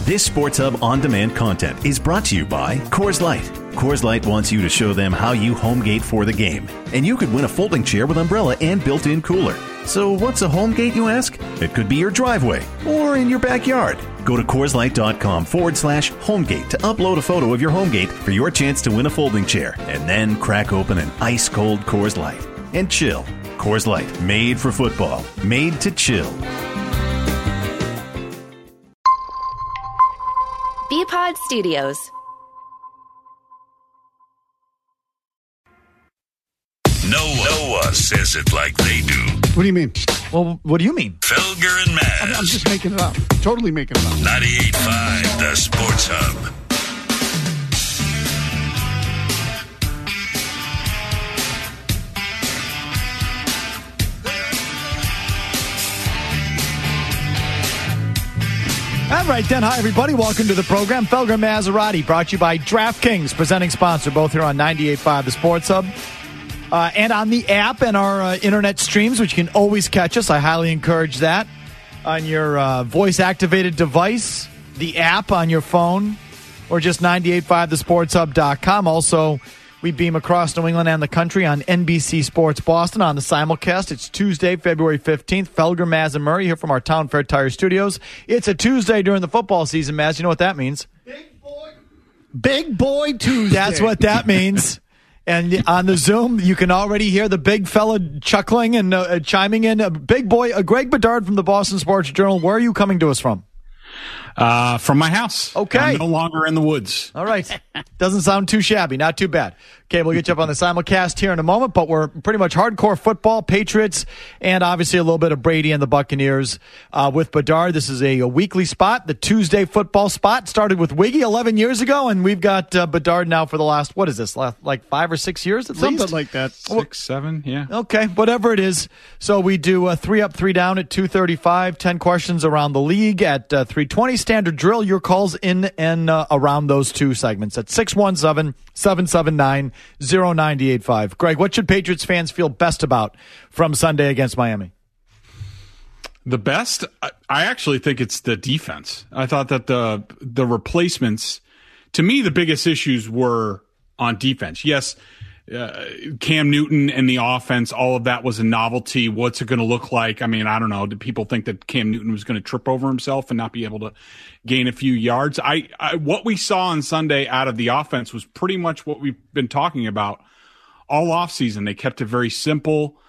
This Sports Hub on-demand content is brought to you by Coors Light. Coors Light wants you to show them how you homegate for the game. And you could win a folding chair with umbrella and built-in cooler. So what's a homegate, you ask? It could be your driveway or in your backyard. Go to CoorsLight.com/homegate to upload a photo of your homegate for your chance to win a folding chair. And then crack open an ice-cold Coors Light and chill. Coors Light, made for football, made to chill. BPod Studios. No one says it like they do. What do you mean? Well, what do you mean? Felger and Maz. I'm just making it up. Totally making it up. 98.5, the Sports Hub. All right, then. Hi, everybody. Welcome to the program. Felger and Maserati, brought to you by DraftKings, presenting sponsor, both here on 98.5 The Sports Hub and on the app and our internet streams, which you can always catch us. I highly encourage that on your voice-activated device, the app on your phone, or just 985thesportshub.com. Also, we beam across New England and the country on NBC Sports Boston on the simulcast. It's Tuesday, February 15th. Felger, Maz, and Murray here from our Town Fair Tire Studios. It's a Tuesday during the football season, Maz. You know what that means? Big boy Tuesday. That's what that means. And on the Zoom, you can already hear the big fella chuckling and chiming in. Big boy, Greg Bedard from the Boston Sports Journal. Where are you coming to us from? From my house. Okay. I'm no longer in the woods. All right. Doesn't sound too shabby. Not too bad. Okay, we'll get you up on the simulcast here in a moment, but we're pretty much hardcore football, Patriots, and obviously a little bit of Brady and the Buccaneers with Bedard. This is a weekly spot. The Tuesday football spot started with Wiggy 11 years ago, and we've got Bedard now for the last, what is this, like 5 or 6 years at Something least? like that. 6, 7, yeah. Okay, whatever it is. So we do 3 up, 3 down at 2:35, 10 questions around the league at 3:20. Standard drill, your calls in and around those two segments at 617-779-0985. Greg, what should Patriots fans feel best about from Sunday against Miami? The best? I actually think it's the defense. I thought that the replacements, to me, the biggest issues were on defense. Yes, Cam Newton and the offense, all of that was a novelty. What's it going to look like? I mean, I don't know. Did people think that Cam Newton was going to trip over himself and not be able to gain a few yards? What we saw on Sunday out of the offense was pretty much what we've been talking about all offseason. They kept it very simple.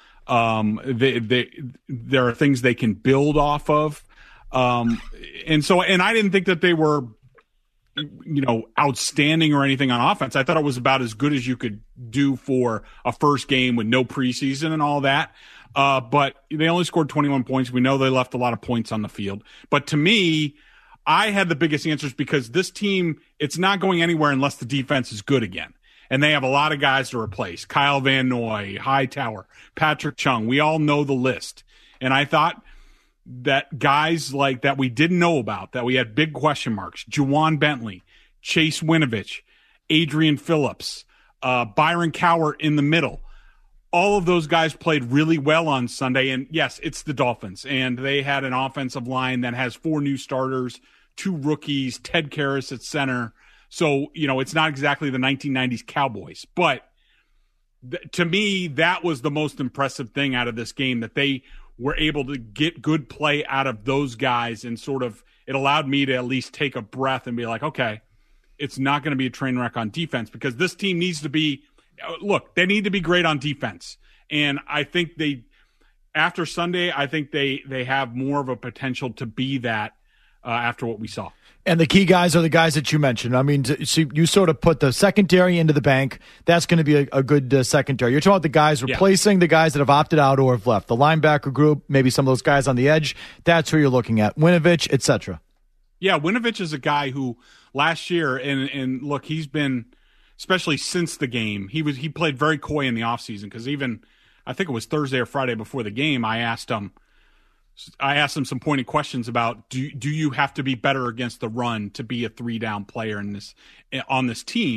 There are things they can build off of. And I didn't think that they were, outstanding or anything on offense. I thought it was about as good as you could do for a first game with no preseason and all that. But they only scored 21 points. We know they left a lot of points on the field. But to me, I had the biggest answers because this team, it's not going anywhere unless the defense is good again. And they have a lot of guys to replace. Kyle Van Noy, Hightower, Patrick Chung. We all know the list. And I thought that guys like that we didn't know about, that we had big question marks, Juwan Bentley, Chase Winovich, Adrian Phillips, Byron Cowart in the middle. All of those guys played really well on Sunday. And yes, it's the Dolphins. And they had an offensive line that has 4 new starters, 2 rookies, Ted Karras at center. So, it's not exactly the 1990s Cowboys. But to me, that was the most impressive thing out of this game, that they were able to get good play out of those guys, and sort of it allowed me to at least take a breath and be like, okay, it's not going to be a train wreck on defense, because this team needs to be – they need to be great on defense. And I think after Sunday, I think they have more of a potential to be that after what we saw. And the key guys are the guys that you mentioned. I mean, so you sort of put the secondary into the bank. That's going to be a good secondary. You're talking about the guys replacing the guys that have opted out or have left. The linebacker group, maybe some of those guys on the edge. That's who you're looking at. Winovich, et cetera. Yeah, Winovich is a guy who last year, and look, he's been, especially since the game, he played very coy in the offseason, because even, I think it was Thursday or Friday before the game, I asked him some pointed questions about, do you have to be better against the run to be a 3-down player on this team?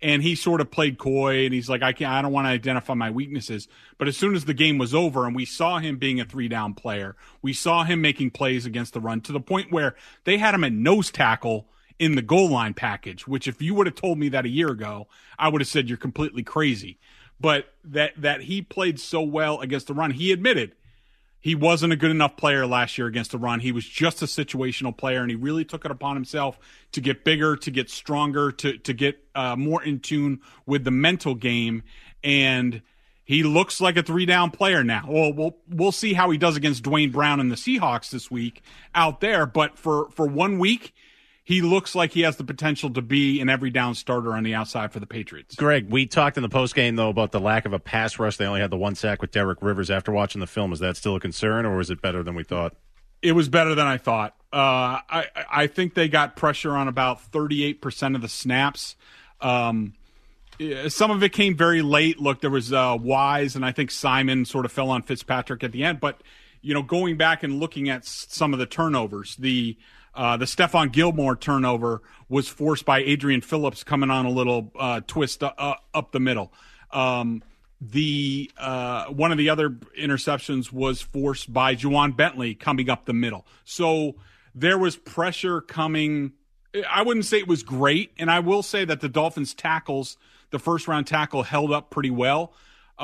and he sort of played coy, and he's like, I don't want to identify my weaknesses. But as soon as the game was over and we saw him being a 3-down player, we saw him making plays against the run to the point where they had him at nose tackle in the goal line package, which if you would have told me that a year ago, I would have said you're completely crazy. But that he played so well against the run, he admitted he wasn't a good enough player last year against the run. He was just a situational player, and he really took it upon himself to get bigger, to get stronger, to get more in tune with the mental game. And he looks like a 3-down player now. Well, we'll see how he does against Dwayne Brown and the Seahawks this week out there. But for 1 week, he looks like he has the potential to be an every down starter on the outside for the Patriots. Greg, we talked in the postgame, though, about the lack of a pass rush. They only had the 1 sack with Derek Rivers. After watching the film, is that still a concern, or is it better than we thought? It was better than I thought. I think they got pressure on about 38% of the snaps. Some of it came very late. Look, there was Wise, and I think Simon sort of fell on Fitzpatrick at the end. But, going back and looking at some of the turnovers, the Stephon Gilmore turnover was forced by Adrian Phillips coming on a little twist up the middle. One of the other interceptions was forced by Juwan Bentley coming up the middle. So there was pressure coming. I wouldn't say it was great, and I will say that the Dolphins' tackles, the first-round tackle, held up pretty well.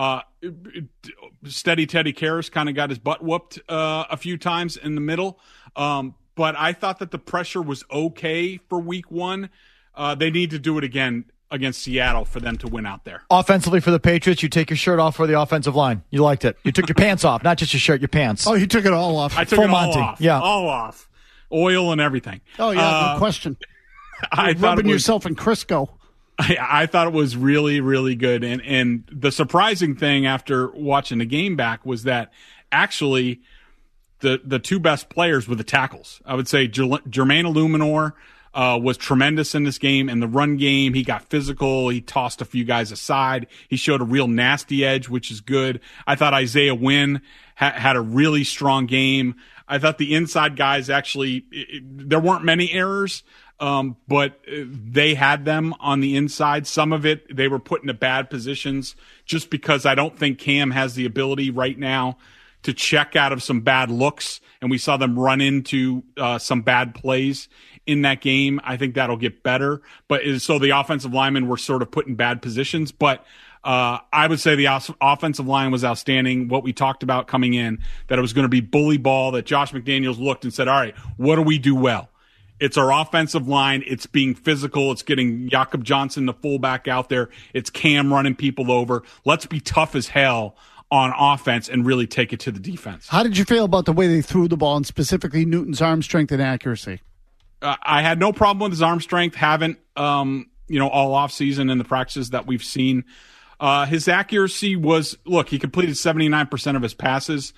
Steady Teddy Karras kind of got his butt whooped a few times in the middle. But I thought that the pressure was okay for week 1. They need to do it again against Seattle for them to win out there. Offensively for the Patriots, you take your shirt off for the offensive line. You liked it. You took your pants off, not just your shirt, your pants. Oh, you took it all off. I took Full it all Monty. off. Yeah. All off. Oil and everything. Oh, yeah, no question. I thought rubbing yourself in Crisco. I thought it was really, really good. And the surprising thing after watching the game back was that actually the two best players were the tackles. I would say Jermaine Illuminor was tremendous in this game. In the run game, he got physical. He tossed a few guys aside. He showed a real nasty edge, which is good. I thought Isaiah Wynn had a really strong game. I thought the inside guys actually, there weren't many errors, but they had them on the inside. Some of it, they were put into bad positions just because I don't think Cam has the ability right now to check out of some bad looks, and we saw them run into some bad plays in that game. I think that'll get better. But so the offensive linemen were sort of put in bad positions. But I would say the offensive line was outstanding. What we talked about coming in, that it was going to be bully ball, that Josh McDaniels looked and said, all right, what do we do well? It's our offensive line. It's being physical. It's getting Jakob Johnson, the fullback, out there. It's Cam running people over. Let's be tough as hell on offense and really take it to the defense. How did you feel about the way they threw the ball, and specifically Newton's arm strength and accuracy? I had no problem with his arm strength. Haven't, all offseason in the practices that we've seen. His accuracy was, look, he completed 79% of his passes.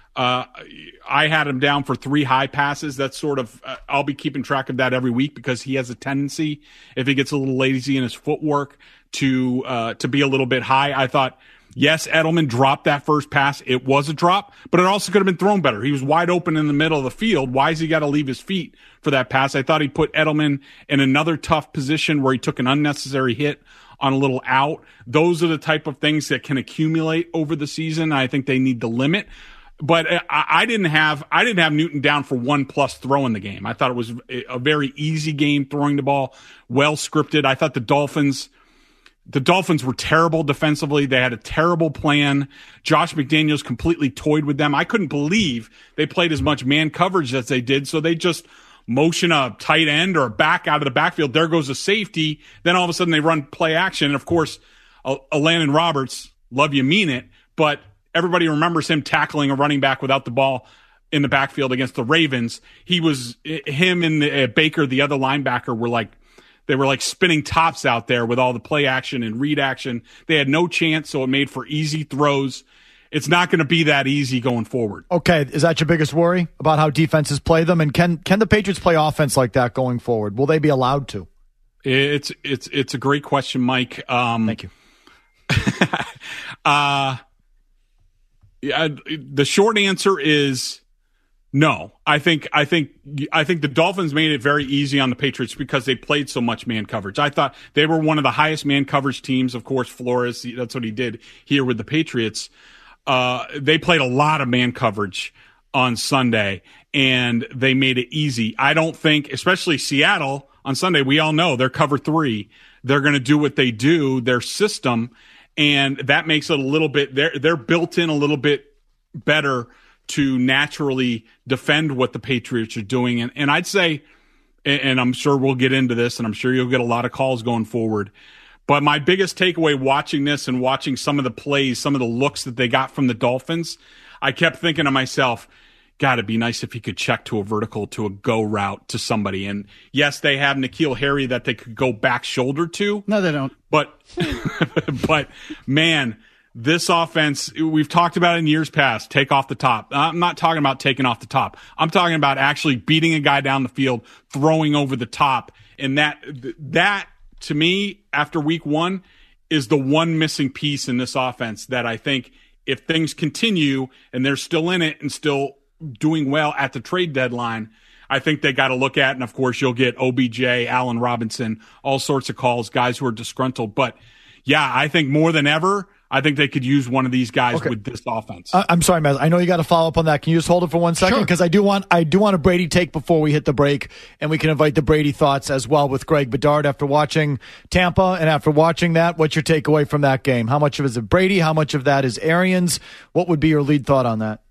I had him down for 3 high passes. That's sort of, I'll be keeping track of that every week because he has a tendency, if he gets a little lazy in his footwork, to be a little bit high. I thought, yes, Edelman dropped that first pass. It was a drop, but it also could have been thrown better. He was wide open in the middle of the field. Why has he got to leave his feet for that pass? I thought he put Edelman in another tough position where he took an unnecessary hit on a little out. Those are the type of things that can accumulate over the season. I think they need to limit. But I didn't have Newton down for 1+ throw in the game. I thought it was a very easy game throwing the ball, well scripted. I thought the Dolphins were terrible defensively. They had a terrible plan. Josh McDaniels completely toyed with them. I couldn't believe they played as much man coverage as they did. So they just motion a tight end or a back out of the backfield. There goes a safety. Then all of a sudden they run play action. And of course, Landon Roberts, love you, mean it, but everybody remembers him tackling a running back without the ball in the backfield against the Ravens. Him and Baker, the other linebacker, were like spinning tops out there with all the play action and read action. They had no chance, so it made for easy throws. It's not going to be that easy going forward. Okay, is that your biggest worry about how defenses play them? And can the Patriots play offense like that going forward? Will they be allowed to? It's a great question, Mike. Thank you. The short answer is No, I think the Dolphins made it very easy on the Patriots because they played so much man coverage. I thought they were one of the highest man coverage teams. Of course, Flores, that's what he did here with the Patriots. They played a lot of man coverage on Sunday, and they made it easy. I don't think, especially Seattle on Sunday, we all know they're cover 3. They're going to do what they do, their system, and that makes it a little bit, they're built in a little bit better to naturally defend what the Patriots are doing. And I'd say, and I'm sure we'll get into this, and I'm sure you'll get a lot of calls going forward, but my biggest takeaway watching this and watching some of the plays, some of the looks that they got from the Dolphins, I kept thinking to myself, God, it'd be nice if he could check to a vertical, to a go route to somebody. And yes, they have N'Keal Harry that they could go back shoulder to. No, they don't. But man, this offense, we've talked about it in years past, take off the top. I'm not talking about taking off the top. I'm talking about actually beating a guy down the field, throwing over the top. And that to me, after week 1, is the one missing piece in this offense that I think if things continue and they're still in it and still doing well at the trade deadline, I think they got to look at. And of course, you'll get OBJ, Allen Robinson, all sorts of calls, guys who are disgruntled. But yeah, I think more than ever, I think they could use one of these guys with this offense. I'm sorry, Maz. I know you got to follow up on that. Can you just hold it for 1 second? Because I do want a Brady take before we hit the break, and we can invite the Brady thoughts as well with Greg Bedard after watching Tampa. And after watching that, what's your takeaway from that game? How much of it is Brady? How much of that is Arians? What would be your lead thought on that?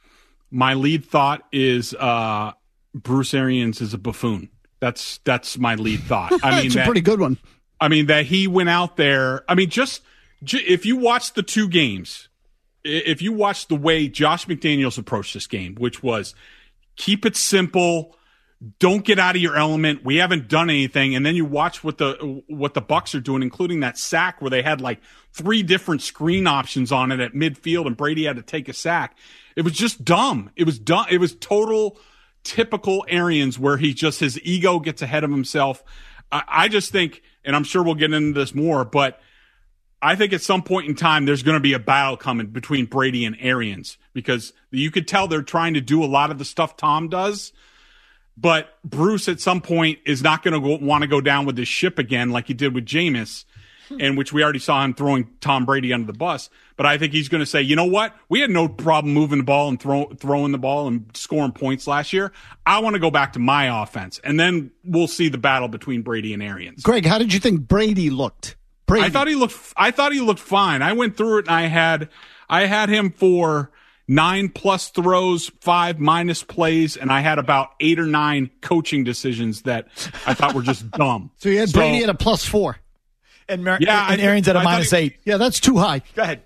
My lead thought is Bruce Arians is a buffoon. That's my lead thought. I mean, it's a pretty good one. I mean, that he went out there. I mean, just if you watch the 2 games, if you watch the way Josh McDaniels approached this game, which was keep it simple, don't get out of your element. We haven't done anything. And then you watch what the Bucs are doing, including that sack where they had like 3 different screen options on it at midfield, and Brady had to take a sack. It was just dumb. It was dumb. It was total typical Arians where his ego gets ahead of himself. I just think, and I'm sure we'll get into this more, but I think at some point in time, there's going to be a battle coming between Brady and Arians, because you could tell they're trying to do a lot of the stuff Tom does, but Bruce at some point is not going to want to go down with this ship again like he did with Jameis, in which we already saw him throwing Tom Brady under the bus. But I think he's going to say, you know what? We had no problem moving the ball and throwing the ball and scoring points last year. I want to go back to my offense. And then we'll see the battle between Brady and Arians. Greg, how did you think Brady looked? I thought he looked fine. I went through it and I had him for 9+ throws, 5- plays, and I had about 8 or 9 coaching decisions that I thought were just dumb. So you had Brady at a +4. And Arians at a -8. Yeah, that's too high. Go ahead.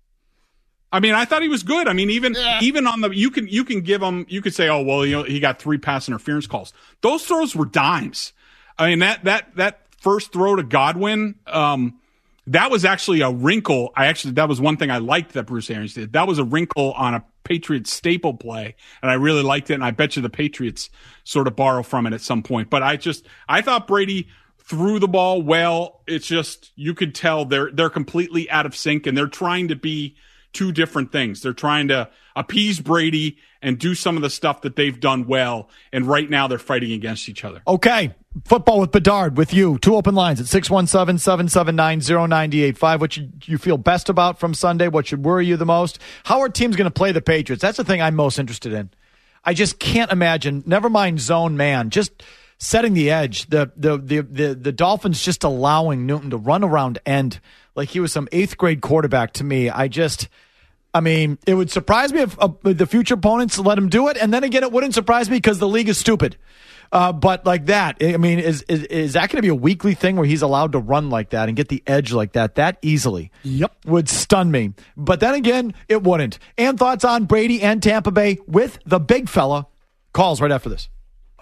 I mean, I thought he was good. I mean, even on the, you can give him, you could say, oh, well, he got 3 pass interference calls. Those throws were dimes. I mean, that first throw to Godwin, that was actually a wrinkle. That was one thing I liked that Bruce Arians did. That was a wrinkle on a Patriots staple play, and I really liked it, and I bet you the Patriots sort of borrow from it at some point. But I thought Brady threw the ball well. It's just, you could tell they're completely out of sync, and they're trying to be 2 different things. They're trying to appease Brady and do some of the stuff that they've done well, and right now they're fighting against each other. Okay. Football with Bedard with you. 2 open lines at 617-779-0985. What you feel best about from Sunday? What should worry you the most? How are teams going to play the Patriots? That's the thing I'm most interested in. I just can't imagine, never mind zone man, just setting the edge. The Dolphins just allowing Newton to run around end like he was some 8th grade quarterback to me. I mean, it would surprise me if the future opponents let him do it. And then again, it wouldn't surprise me because the league is stupid. But like that, I mean, is that going to be a weekly thing where he's allowed to run like that and get the edge like that easily? Yep. Would stun me. But then again, it wouldn't. And thoughts on Brady and Tampa Bay with the big fella. Calls right after this.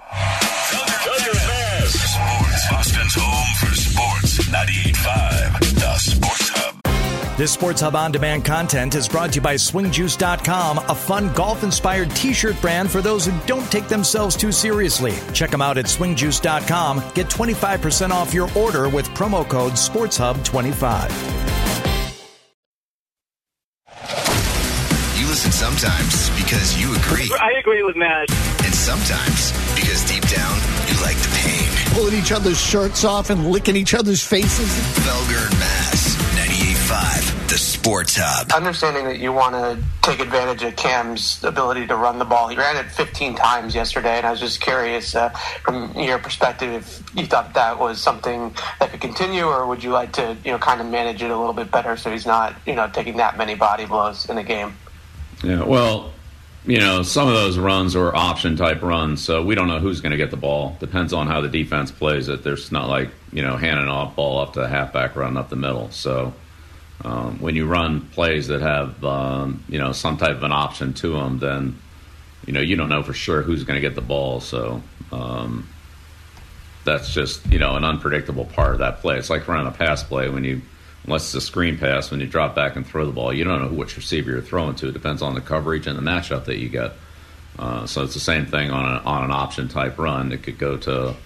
Sports, Boston's home for sports. 98.5, the Sports Hub. This Sports Hub on-demand content is brought to you by SwingJuice.com, a fun golf-inspired T-shirt brand for those who don't take themselves too seriously. Check them out at SwingJuice.com. Get 25% off your order with promo code SportsHub25. You listen some Sometimes because you agree. I agree with Matt. And sometimes because deep down, you like the pain. Pulling each other's shirts off and licking each other's faces. Felger and Maz, 98.5, the Sports Hub. Understanding that you want to take advantage of Cam's ability to run the ball. He ran it 15 times yesterday, and I was just curious from your perspective if you thought that was something that could continue, or would you like to, kind of manage it a little bit better so he's not, taking that many body blows in a game? Yeah, well, some of those runs are option-type runs, so we don't know who's going to get the ball. Depends on how the defense plays it. There's not like, handing off ball up to the halfback run up the middle. So when you run plays that have, some type of an option to them, then, you don't know for sure who's going to get the ball. So that's just, an unpredictable part of that play. It's like running a pass play unless it's a screen pass, when you drop back and throw the ball, you don't know which receiver you're throwing to. It depends on the coverage and the matchup that you get. So it's the same thing on an option type run. It could go to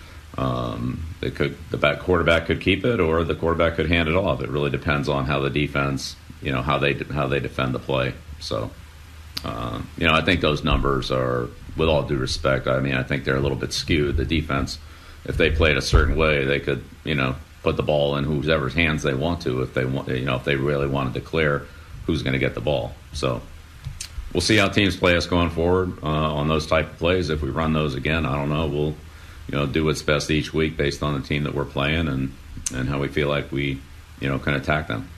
the quarterback could keep it, or the quarterback could hand it off. It really depends on how the defense, how they defend the play. So I think those numbers are, with all due respect, I think they're a little bit skewed. The defense, if they played a certain way, they could put the ball in whoever's hands they want to, if they want, if they really want to declare who's going to get the ball. So we'll see how teams play us going forward on those type of plays. If we run those again, I don't know. We'll do what's best each week based on the team that we're playing and how we feel like we can attack them.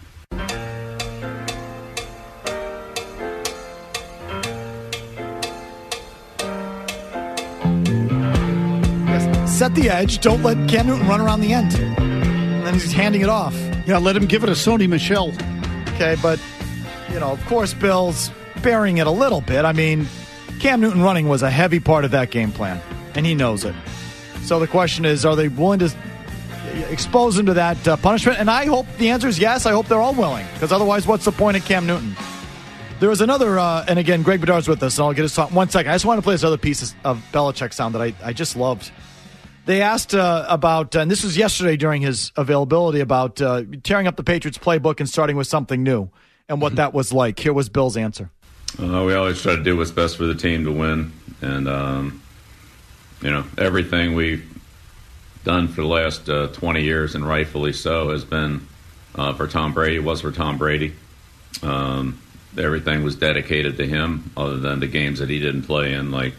Set the edge. Don't let Cam Newton run around the end. And then he's handing it off. Yeah, let him give it to Sony Michel. Okay, but, of course, Bill's bearing it a little bit. Cam Newton running was a heavy part of that game plan, and he knows it. So the question is, are they willing to expose him to that punishment? And I hope the answer is yes. I hope they're all willing, because otherwise, what's the point of Cam Newton? There was another, and again, Greg Bedard's with us, and I'll get his thought. 1 second. I just want to play this other piece of Belichick sound that I just loved. They asked about, and this was yesterday during his availability, about tearing up the Patriots playbook and starting with something new and what that was like. Here was Bill's answer. We always try to do what's best for the team to win. And, everything we've done for the last 20 years, and rightfully so, has been for Tom Brady, was for Tom Brady. Everything was dedicated to him, other than the games that he didn't play in, like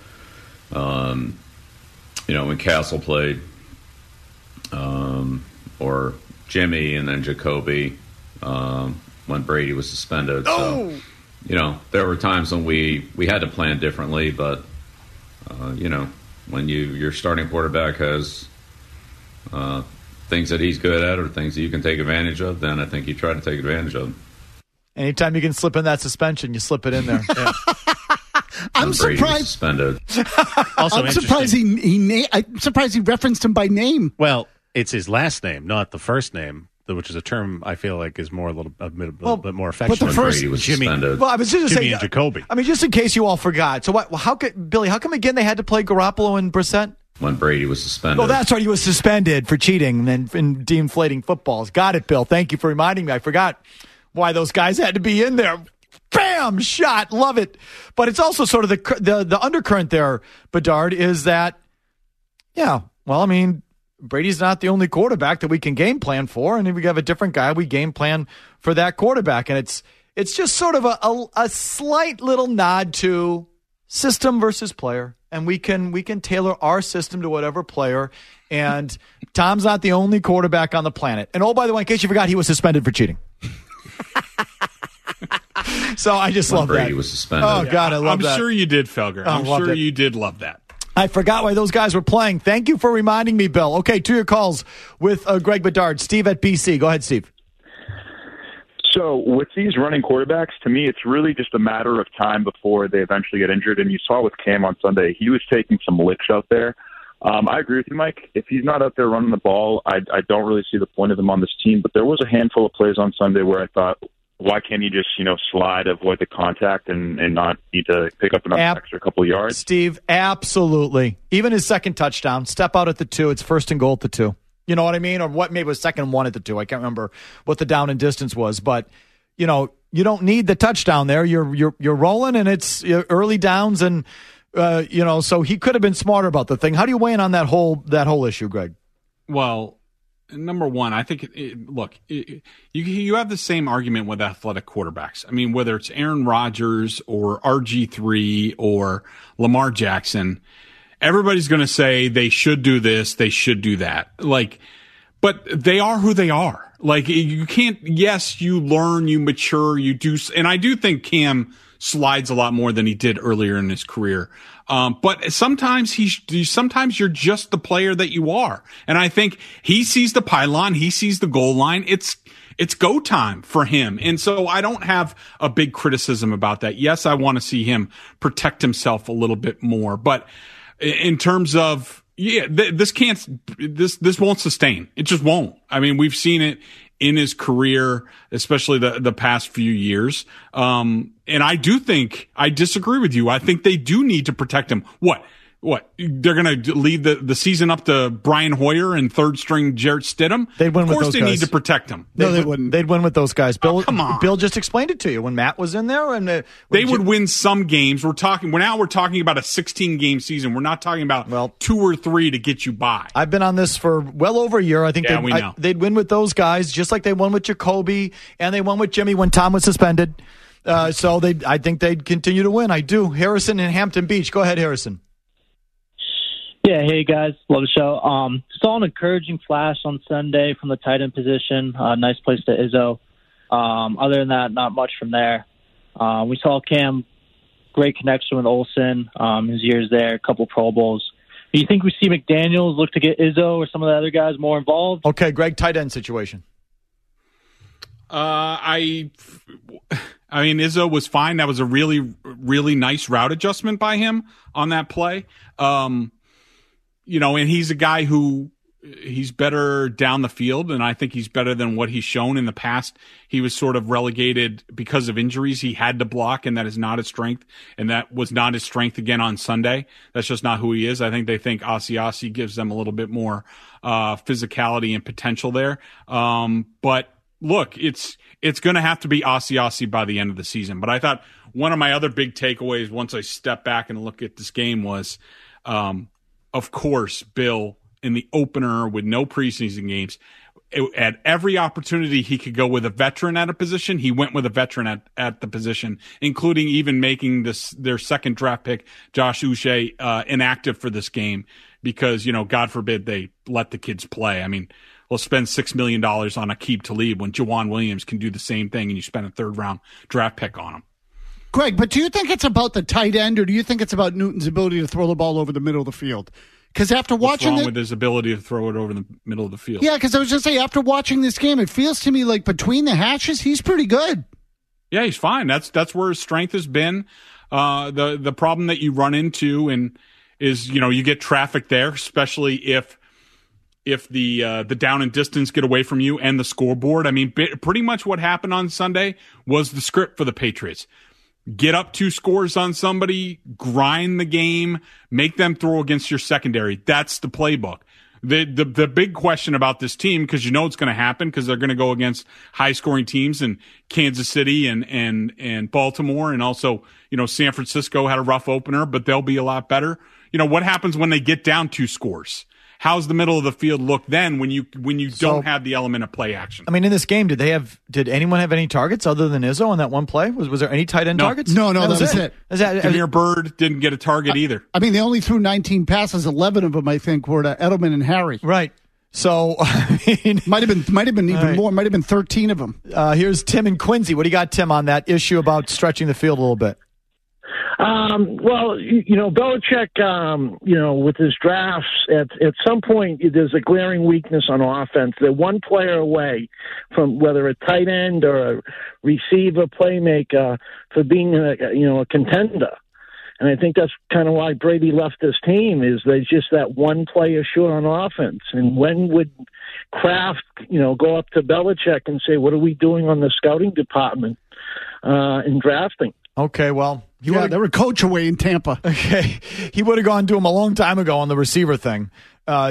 when Castle played, or Jimmy, and then Jacoby, when Brady was suspended. Oh! So, there were times when we had to plan differently, but, when your starting quarterback has things that he's good at or things that you can take advantage of, then I think you try to take advantage of them. Anytime you can slip in that suspension, you slip it in there. Yeah. I'm surprised. Suspended. Also, I'm surprised I'm surprised he referenced him by name. Well, it's his last name, not the first name, which is a term I feel like is a little bit more affectionate. But the first Brady was Jimmy. suspended. Well, I was just Jimmy saying, and Jacoby. Just in case you all forgot. So how come again they had to play Garoppolo and Brissett? When Brady was suspended. Oh, that's right. He was suspended for cheating and de-inflating footballs. Got it, Bill. Thank you for reminding me. I forgot why those guys had to be in there. Bam! Shot. Love it. But it's also sort of the undercurrent there, Bedard, is that, Brady's not the only quarterback that we can game plan for, and if we have a different guy, we game plan for that quarterback. And it's just sort of a slight little nod to system versus player, and we can tailor our system to whatever player. And Tom's not the only quarterback on the planet. And oh, by the way, in case you forgot, he was suspended for cheating. So I just love that. Brady was suspended. Oh, God, I love that. I'm sure you did, Felger. I'm sure you did love that. I forgot why those guys were playing. Thank you for reminding me, Bill. Okay, to your calls with Greg Bedard. Steve at BC. Go ahead, Steve. So with these running quarterbacks, to me, it's really just a matter of time before they eventually get injured. And you saw with Cam on Sunday, he was taking some licks out there. I agree with you, Mike. If he's not out there running the ball, I don't really see the point of him on this team. But there was a handful of plays on Sunday where I thought, why can't he just, slide, avoid the contact, and not need to pick up another extra couple yards? Steve, absolutely. Even his second touchdown, step out at the 2. It's 1st and goal at the 2. You know what I mean? Or what, maybe it was 2nd and 1 at the 2. I can't remember what the down and distance was. But, you don't need the touchdown there. You're rolling, and it's early downs, and so he could have been smarter about the thing. How do you weigh in on that whole issue, Greg? Well, number one, I think, you have the same argument with athletic quarterbacks. I mean, whether it's Aaron Rodgers or RG3 or Lamar Jackson, everybody's going to say they should do this, they should do that. But they are who they are. You can't, yes, you learn, you mature, you do. And I do think Cam slides a lot more than he did earlier in his career. But sometimes you're just the player that you are. And I think he sees the pylon, he sees the goal line. It's go time for him. And so I don't have a big criticism about that. Yes, I want to see him protect himself a little bit more. But in terms of, this won't sustain. It just won't. I mean, we've seen it in his career, especially the past few years. And I disagree with you. I think they do need to protect him. What? They're going to leave the season up to Brian Hoyer and third string Jarrett Stidham? They'd win with those guys. Of course they need to protect him. No, they wouldn't. They'd win with those guys. Bill, come on. Bill just explained it to you when Matt was in there. And they would win some games. We're talking about a 16-game season. We're not talking about 2 or 3 to get you by. I've been on this for well over a year. I think they'd win with those guys, just like they won with Jacoby and they won with Jimmy when Tom was suspended. So I think they'd continue to win. I do. Harrison in Hampton Beach. Go ahead, Harrison. Yeah, hey guys, love the show. Saw an encouraging flash on Sunday from the tight end position. Nice place to Izzo. Other than that, not much from there. We saw Cam, great connection with Olsen. His years there, a couple Pro Bowls. Do you think we see McDaniels look to get Izzo or some of the other guys more involved? Okay, Greg, tight end situation. I mean, Izzo was fine. That was a really, really nice route adjustment by him on that play. And he's a guy who he's better down the field, and I think he's better than what he's shown in the past. He was sort of relegated because of injuries. He had to block, and that is not his strength, and that was not his strength again on Sunday. That's just not who he is. I think they think Asiasi gives them a little bit more physicality and potential there. But look, it's going to have to be Asiasi by the end of the season. But I thought one of my other big takeaways once I step back and look at this game was, of course, Bill, in the opener with no preseason games, at every opportunity he could go with a veteran at a position, he went with a veteran at the position, including even making their second draft pick, Josh Uche, inactive for this game because, God forbid they let the kids play. I mean, we'll spend $6 million on Aqib Talib when Jawan Williams can do the same thing and you spend a third-round draft pick on him. Greg, but do you think it's about the tight end, or do you think it's about Newton's ability to throw the ball over the middle of the field? Because after watching with his ability to throw it over the middle of the field? Yeah, because I was just saying, after watching this game, it feels to me like between the hatches, he's pretty good. Yeah, he's fine. That's where his strength has been. The problem that you run into is you get traffic there, especially if the down and distance get away from you and the scoreboard. I mean, pretty much what happened on Sunday was the script for the Patriots. Get up 2 scores on somebody, grind the game, make them throw against your secondary. That's the playbook. The big question about this team, because it's going to happen, because they're going to go against high-scoring teams in Kansas City and Baltimore, and also, San Francisco had a rough opener, but they'll be a lot better. What happens when they get down 2 scores? How's the middle of the field look then when you don't have the element of play action? I mean, in this game, did anyone have any targets other than Izzo on that one play? Was there any tight end targets? No, that was it. Demir Bird didn't get a target either. I mean, they only threw 19 passes. 11 of them, I think, were to Edelman and Harry. Right. So, I mean, might have been even more. Might have been 13 of them. Here's Tim and Quincy. What do you got, Tim, on that issue about stretching the field a little bit? Well, Belichick, with his drafts, at some point there's a glaring weakness on offense. They're one player away from whether a tight end or a receiver, playmaker, for being a contender. And I think that's kind of why Brady left this team, is there's just that one player short on offense. And when would Kraft, go up to Belichick and say, what are we doing on the scouting department in drafting? Okay, well, they were coach away in Tampa. Okay, he would have gone to him a long time ago on the receiver thing.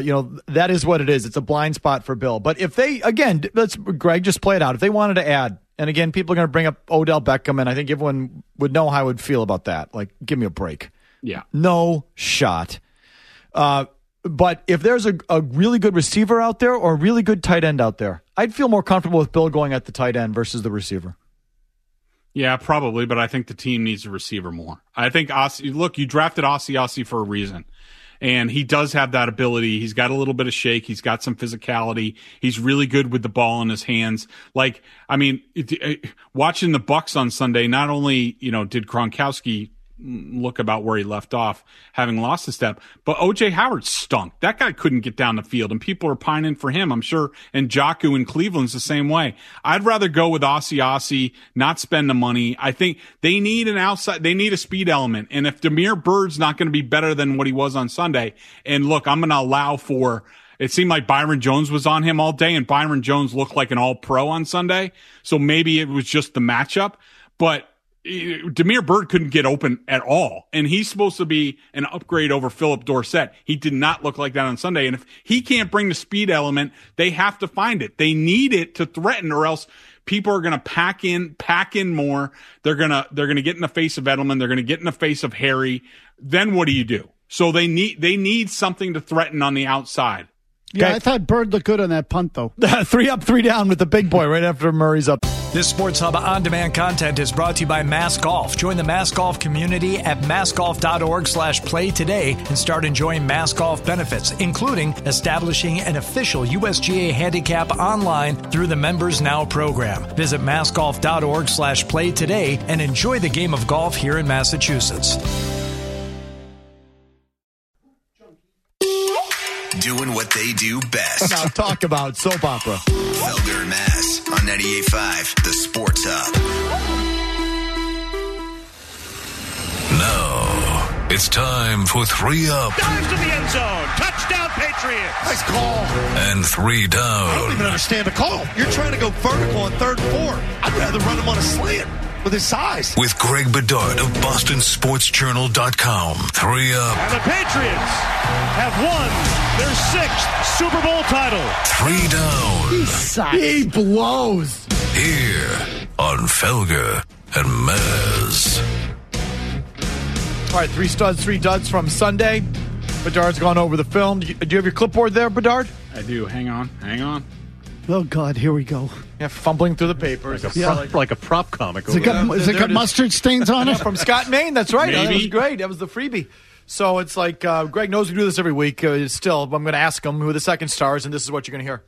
That is what it is. It's a blind spot for Bill. But if they, again, Greg, just play it out. If they wanted to add And again, people are going to bring up Odell Beckham, and I think everyone would know how I would feel about that. Like, give me a break. Yeah. No shot. But if there's a really good receiver out there or a really good tight end out there, I'd feel more comfortable with Bill going at the tight end versus the receiver. Yeah, probably, but I think the team needs a receiver more. I think you drafted Ossie for a reason. And he does have that ability. He's got a little bit of shake. He's got some physicality. He's really good with the ball in his hands. Like, I mean, watching the Bucs on Sunday, not only, did Gronkowski look about where he left off, having lost a step, but O.J. Howard stunk. That guy couldn't get down the field, and people are pining for him, I'm sure. And Njoku in Cleveland's the same way. I'd rather go with Ossie, not spend the money. I think they need they need a speed element. And if Damiere Byrd's not going to be better than what he was on Sunday, and look, I'm going to allow for, it seemed like Byron Jones was on him all day, and Byron Jones looked like an all-pro on Sunday. So maybe it was just the matchup, but Damiere Byrd couldn't get open at all, and he's supposed to be an upgrade over Philip Dorsett. He did not look like that on Sunday, and if he can't bring the speed element, they have to find it. They need it to threaten, or else people are going to pack in more. They're going to get in the face of Edelman. They're going to get in the face of Harry. Then what do you do? So they need something to threaten on the outside. Yeah, Okay. I thought Bird looked good on that punt, though. 3 up, 3 down with the big boy right after Murray's up. This Sports Hub on-demand content is brought to you by Mass Golf. Join the Mass Golf community at massgolf.org/play today and start enjoying Mass Golf benefits, including establishing an official USGA handicap online through the Members Now program. Visit massgolf.org/play today and enjoy the game of golf here in Massachusetts. Doing what they do best. Now talk about soap opera. Felger and Mass on 98.5, the Sports Hub. Now, it's time for 3 up Dives to the end zone. Touchdown, Patriots. Nice call. and 3 down. I don't even understand the call. You're trying to go vertical on 3rd and 4. I'd rather run him on a slant with his size. With Greg Bedard of BostonSportsJournal.com. 3 up. And the Patriots have won their 6th Super Bowl title. 3 down. He blows. Here on Felger and Maz. All right, 3 studs, 3 duds from Sunday. Bedard's gone over the film. Do you have your clipboard there, Bedard? I do. Hang on. Oh, God, here we go. Yeah, fumbling through the papers. Like a prop comic. Has it got mustard stains on it? From Scott Maine, that's right. Maybe. That was great. That was the freebie. So it's like Greg knows we do this every week. Still, I'm going to ask him who are the second stars, and this is what you're going to hear.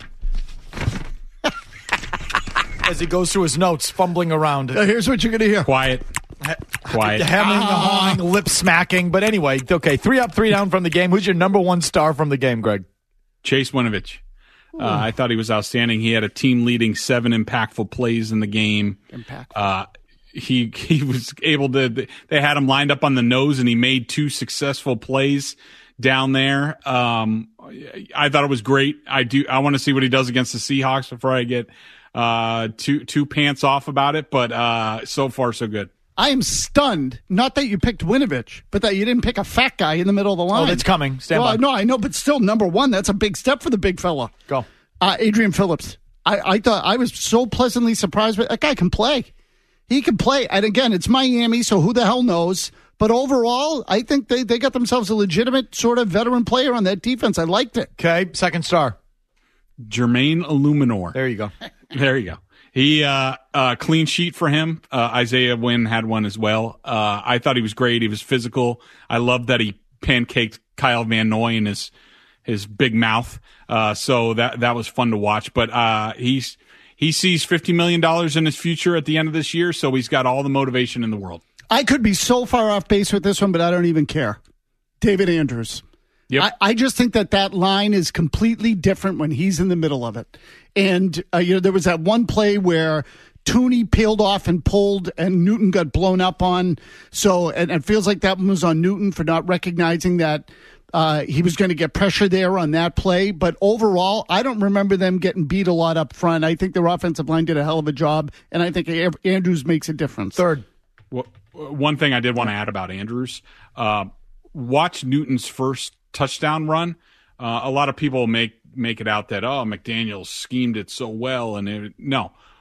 As he goes through his notes, fumbling around. Here's what you're going to hear. Quiet. Hemming, hawing, lip smacking. But anyway, okay, 3 up, 3 down from the game. Who's your number 1 star from the game, Greg? Chase Winovich. I thought he was outstanding. He had a team-leading 7 impactful plays in the game. He was able to. They had him lined up on the nose, and he made 2 successful plays down there. I thought it was great. I want to see what he does against the Seahawks before I get too pants off about it. But so far, so good. I am stunned, not that you picked Winovich, but that you didn't pick a fat guy in the middle of the line. Oh, that's coming. Stand by. No, I know, but still, number 1, that's a big step for the big fella. Go. Adrian Phillips. I thought I was so pleasantly surprised. That guy can play. He can play. And again, it's Miami, so who the hell knows? But overall, I think they got themselves a legitimate sort of veteran player on that defense. I liked it. Okay, second star. Jermaine Illuminor. There you go. There you go. He clean sheet for him. Isaiah Wynn had one as well. I thought he was great. He was physical. I love that he pancaked Kyle Van Noy in his big mouth. So that was fun to watch. But he sees $50 million in his future at the end of this year, so he's got all the motivation in the world. I could be so far off base with this one, but I don't even care. David Andrews. Yep. I just think that line is completely different when he's in the middle of it. And, there was that one play where Tooney peeled off and pulled and Newton got blown up on. So, and it feels like that was on Newton for not recognizing that he was going to get pressure there on that play. But overall, I don't remember them getting beat a lot up front. I think their offensive line did a hell of a job, and I think Andrews makes a difference. Third. Well, one thing I did want to add about Andrews, watch Newton's first touchdown run. A lot of people make it out that, McDaniels schemed it so well. No.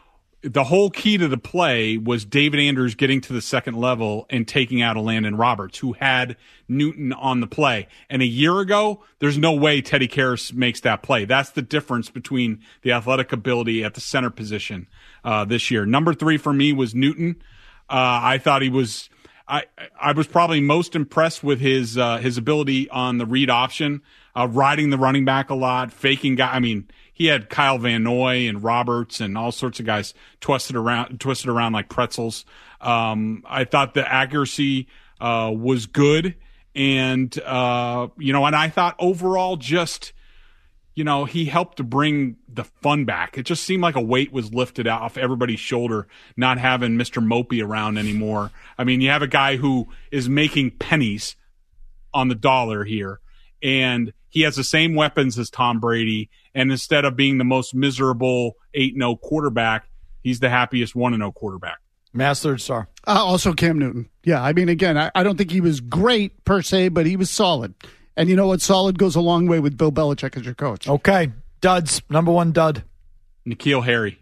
the whole key to the play was David Andrews getting to the second level and taking out a Landon Roberts, who had Newton on the play. And a year ago, there's no way Teddy Karras makes that play. That's the difference between the athletic ability at the center position this year. Number 3 for me was Newton. I thought he was I was probably most impressed with his ability on the read option, riding the running back a lot, faking guy. I mean, he had Kyle Van Noy and Roberts and all sorts of guys twisted around like pretzels. I thought the accuracy was good, and and I thought overall just, he helped to bring the fun back. It just seemed like a weight was lifted off everybody's shoulder, not having Mr. Mopey around anymore. I mean, you have a guy who is making pennies on the dollar here, and he has the same weapons as Tom Brady. And instead of being the most miserable 8-0 quarterback, he's the happiest 1-0 quarterback. Mass third star. Also Cam Newton. Yeah, I mean, again, I don't think he was great per se, but he was solid. And you know what? Solid goes a long way with Bill Belichick as your coach. Okay. Duds. Number 1 dud. N'Keal Harry.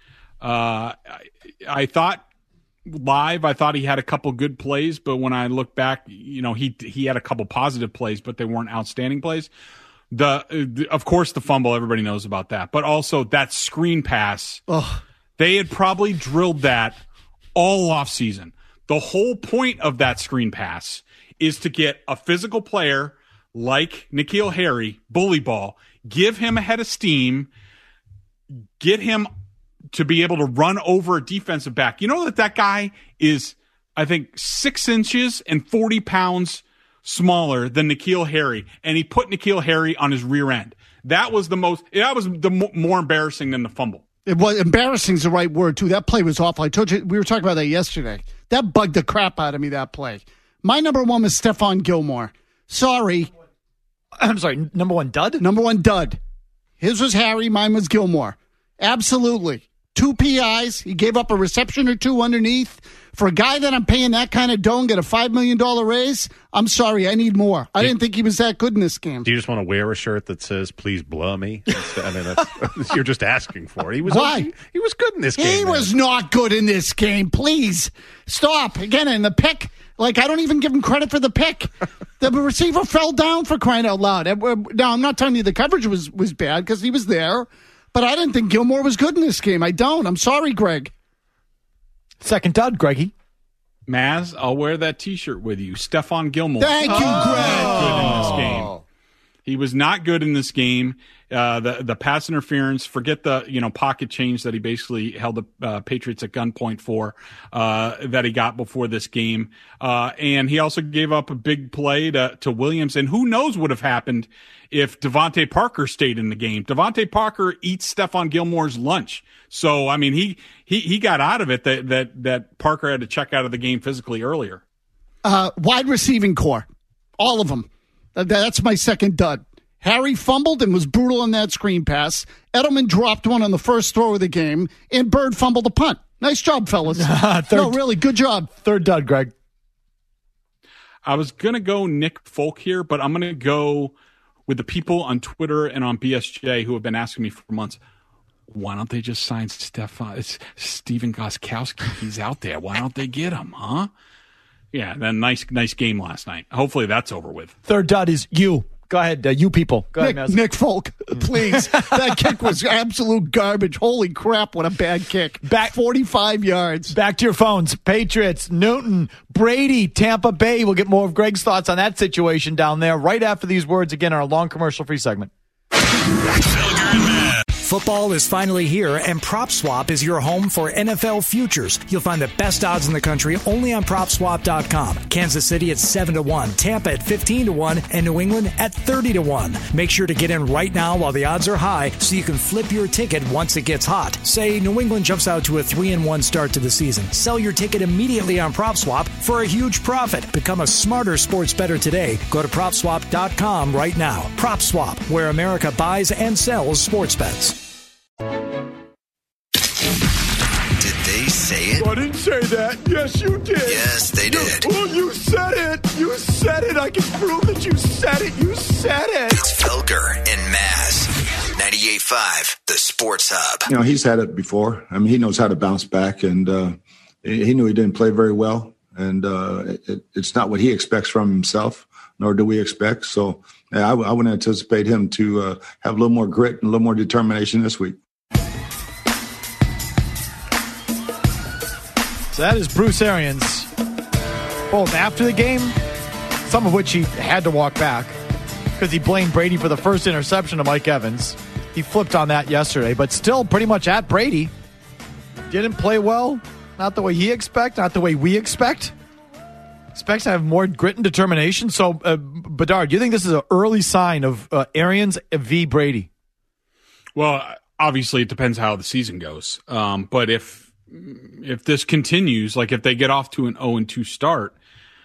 I thought live, I thought he had a couple good plays, but when I look back, he had a couple positive plays, but they weren't outstanding plays. Of course, the fumble, everybody knows about that. But also that screen pass, they had probably drilled that all offseason. The whole point of that screen pass is to get a physical player like N'Keal Harry, bully ball, give him a head of steam, get him to be able to run over a defensive back. You know that guy is, I think, 6 inches and 40 pounds smaller than N'Keal Harry, and he put N'Keal Harry on his rear end. That was more embarrassing than the fumble. It was embarrassing is the right word too. That play was awful. I told you we were talking about that yesterday. That bugged the crap out of me, that play. My number 1 was Stephon Gilmore. Sorry. I'm sorry, number 1 dud? Number 1 dud. His was Harry, mine was Gilmore. Absolutely. 2 PIs. He gave up a reception or 2 underneath. For a guy that I'm paying that kind of dough and get a $5 million raise, I'm sorry, I need more. I didn't think he was that good in this game. Do you just want to wear a shirt that says, please blow me? I mean, that's, you're just asking for it. Why? He was good in this game. He was not good in this game. Please, stop. Again, in the pick, I don't even give him credit for the pick. The receiver fell down, for crying out loud. Now, I'm not telling you the coverage was bad because he was there, but I didn't think Gilmore was good in this game. I don't. I'm sorry, Greg. Second dud, Greggy. Maz, I'll wear that T-shirt with you. Stephon Gilmore. Thank you, Greg. Good in this game. He was not good in this game. The pass interference, forget the pocket change that he basically held the Patriots at gunpoint for that he got before this game. And he also gave up a big play to Williams. And who knows what would have happened if Devontae Parker stayed in the game. Devontae Parker eats Stephon Gilmore's lunch. So, I mean, he got out of it that Parker had to check out of the game physically earlier. Wide receiving core. All of them. That's my second dud. Harry fumbled and was brutal on that screen pass. Edelman dropped one on the first throw of the game, and Bird fumbled the punt. Nice job, fellas. No, really, good job. Third dud, Greg. I was going to go Nick Folk here, but I'm going to go with the people on Twitter and on BSJ who have been asking me for months, why don't they just sign Steven Gostkowski? He's out there. Why don't they get him, huh? Yeah, then nice game last night. Hopefully that's over with. Third dud is you. Go ahead, you people. Go ahead, Nick Folk, please. That kick was absolute garbage. Holy crap, what a bad kick. Back 45 yards. Back to your phones. Patriots, Newton, Brady, Tampa Bay. We'll get more of Greg's thoughts on that situation down there right after these words again in our long commercial-free segment. Football is finally here, and PropSwap is your home for NFL futures. You'll find the best odds in the country only on PropSwap.com. Kansas City at 7-1, Tampa at 15-1, and New England at 30-1. Make sure to get in right now while the odds are high so you can flip your ticket once it gets hot. Say New England jumps out to a 3-1 start to the season. Sell your ticket immediately on PropSwap for a huge profit. Become a smarter sports bettor today. Go to PropSwap.com right now. PropSwap, where America buys and sells sports bets. Did they say it? I didn't say that. Yes, you did. Yes, they did. Oh, you said it. You said it. I can prove that you said it. You said it. It's Felger and Maz. 98.5, the Sports Hub. You know, he's had it before. I mean, he knows how to bounce back, and he knew he didn't play very well, and it's not what he expects from himself, nor do we expect. So I would anticipate him to have a little more grit and a little more determination this week. So that is Bruce Arians, both after the game, some of which he had to walk back because he blamed Brady for the first interception of Mike Evans. He flipped on that yesterday, but still pretty much at Brady. Didn't play well. Not the way he expects, not the way we expect. Expects to have more grit and determination. So, Bedard, do you think this is an early sign of Arians v. Brady? Well, obviously it depends how the season goes. But if this continues, like if they get off to an 0-2 start,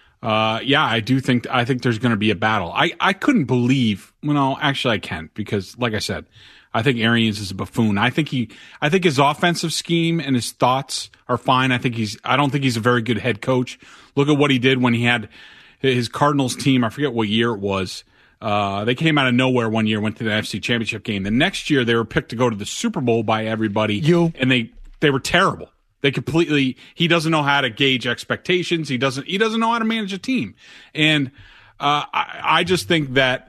I think there's going to be a battle. I couldn't believe, actually I can't, because like I said, I think Arians is a buffoon. I think his offensive scheme and his thoughts are fine. I don't think he's a very good head coach. Look at what he did when he had his Cardinals team. I forget what year it was. They came out of nowhere one year, went to the NFC Championship game. The next year they were picked to go to the Super Bowl by everybody. And they were terrible. He doesn't know how to gauge expectations. He doesn't know how to manage a team. And I just think that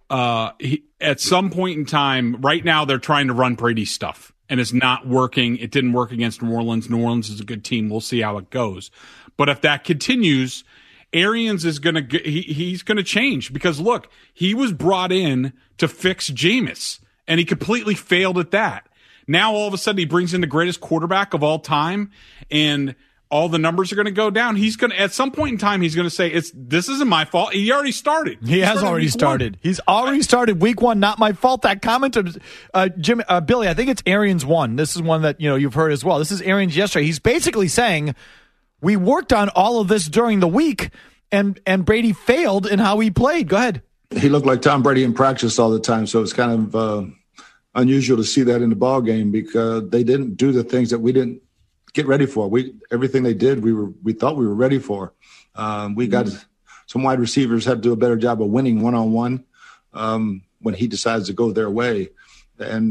at some point in time, right now they're trying to run Brady stuff, and it's not working. It didn't work against New Orleans. New Orleans is a good team. We'll see how it goes. But if that continues, Arians is he's going to change, because look, he was brought in to fix Jameis, and he completely failed at that. Now all of a sudden he brings in the greatest quarterback of all time, and all the numbers are going to go down. He's going to, at some point in time, he's going to say, this isn't my fault. He already started. He has already started. He's already started week one. Not my fault. That comment of Billy, I think it's Arians one. This is one that, you've heard as well. This is Arians yesterday. He's basically saying, we worked on all of this during the week, and Brady failed in how he played. Go ahead. He looked like Tom Brady in practice all the time. So it's kind of, unusual to see that in the ball game, because they didn't do the things that we didn't get ready for. Everything they did, we thought we were ready for. We got some wide receivers had to do a better job of winning one-on-one when he decides to go their way. And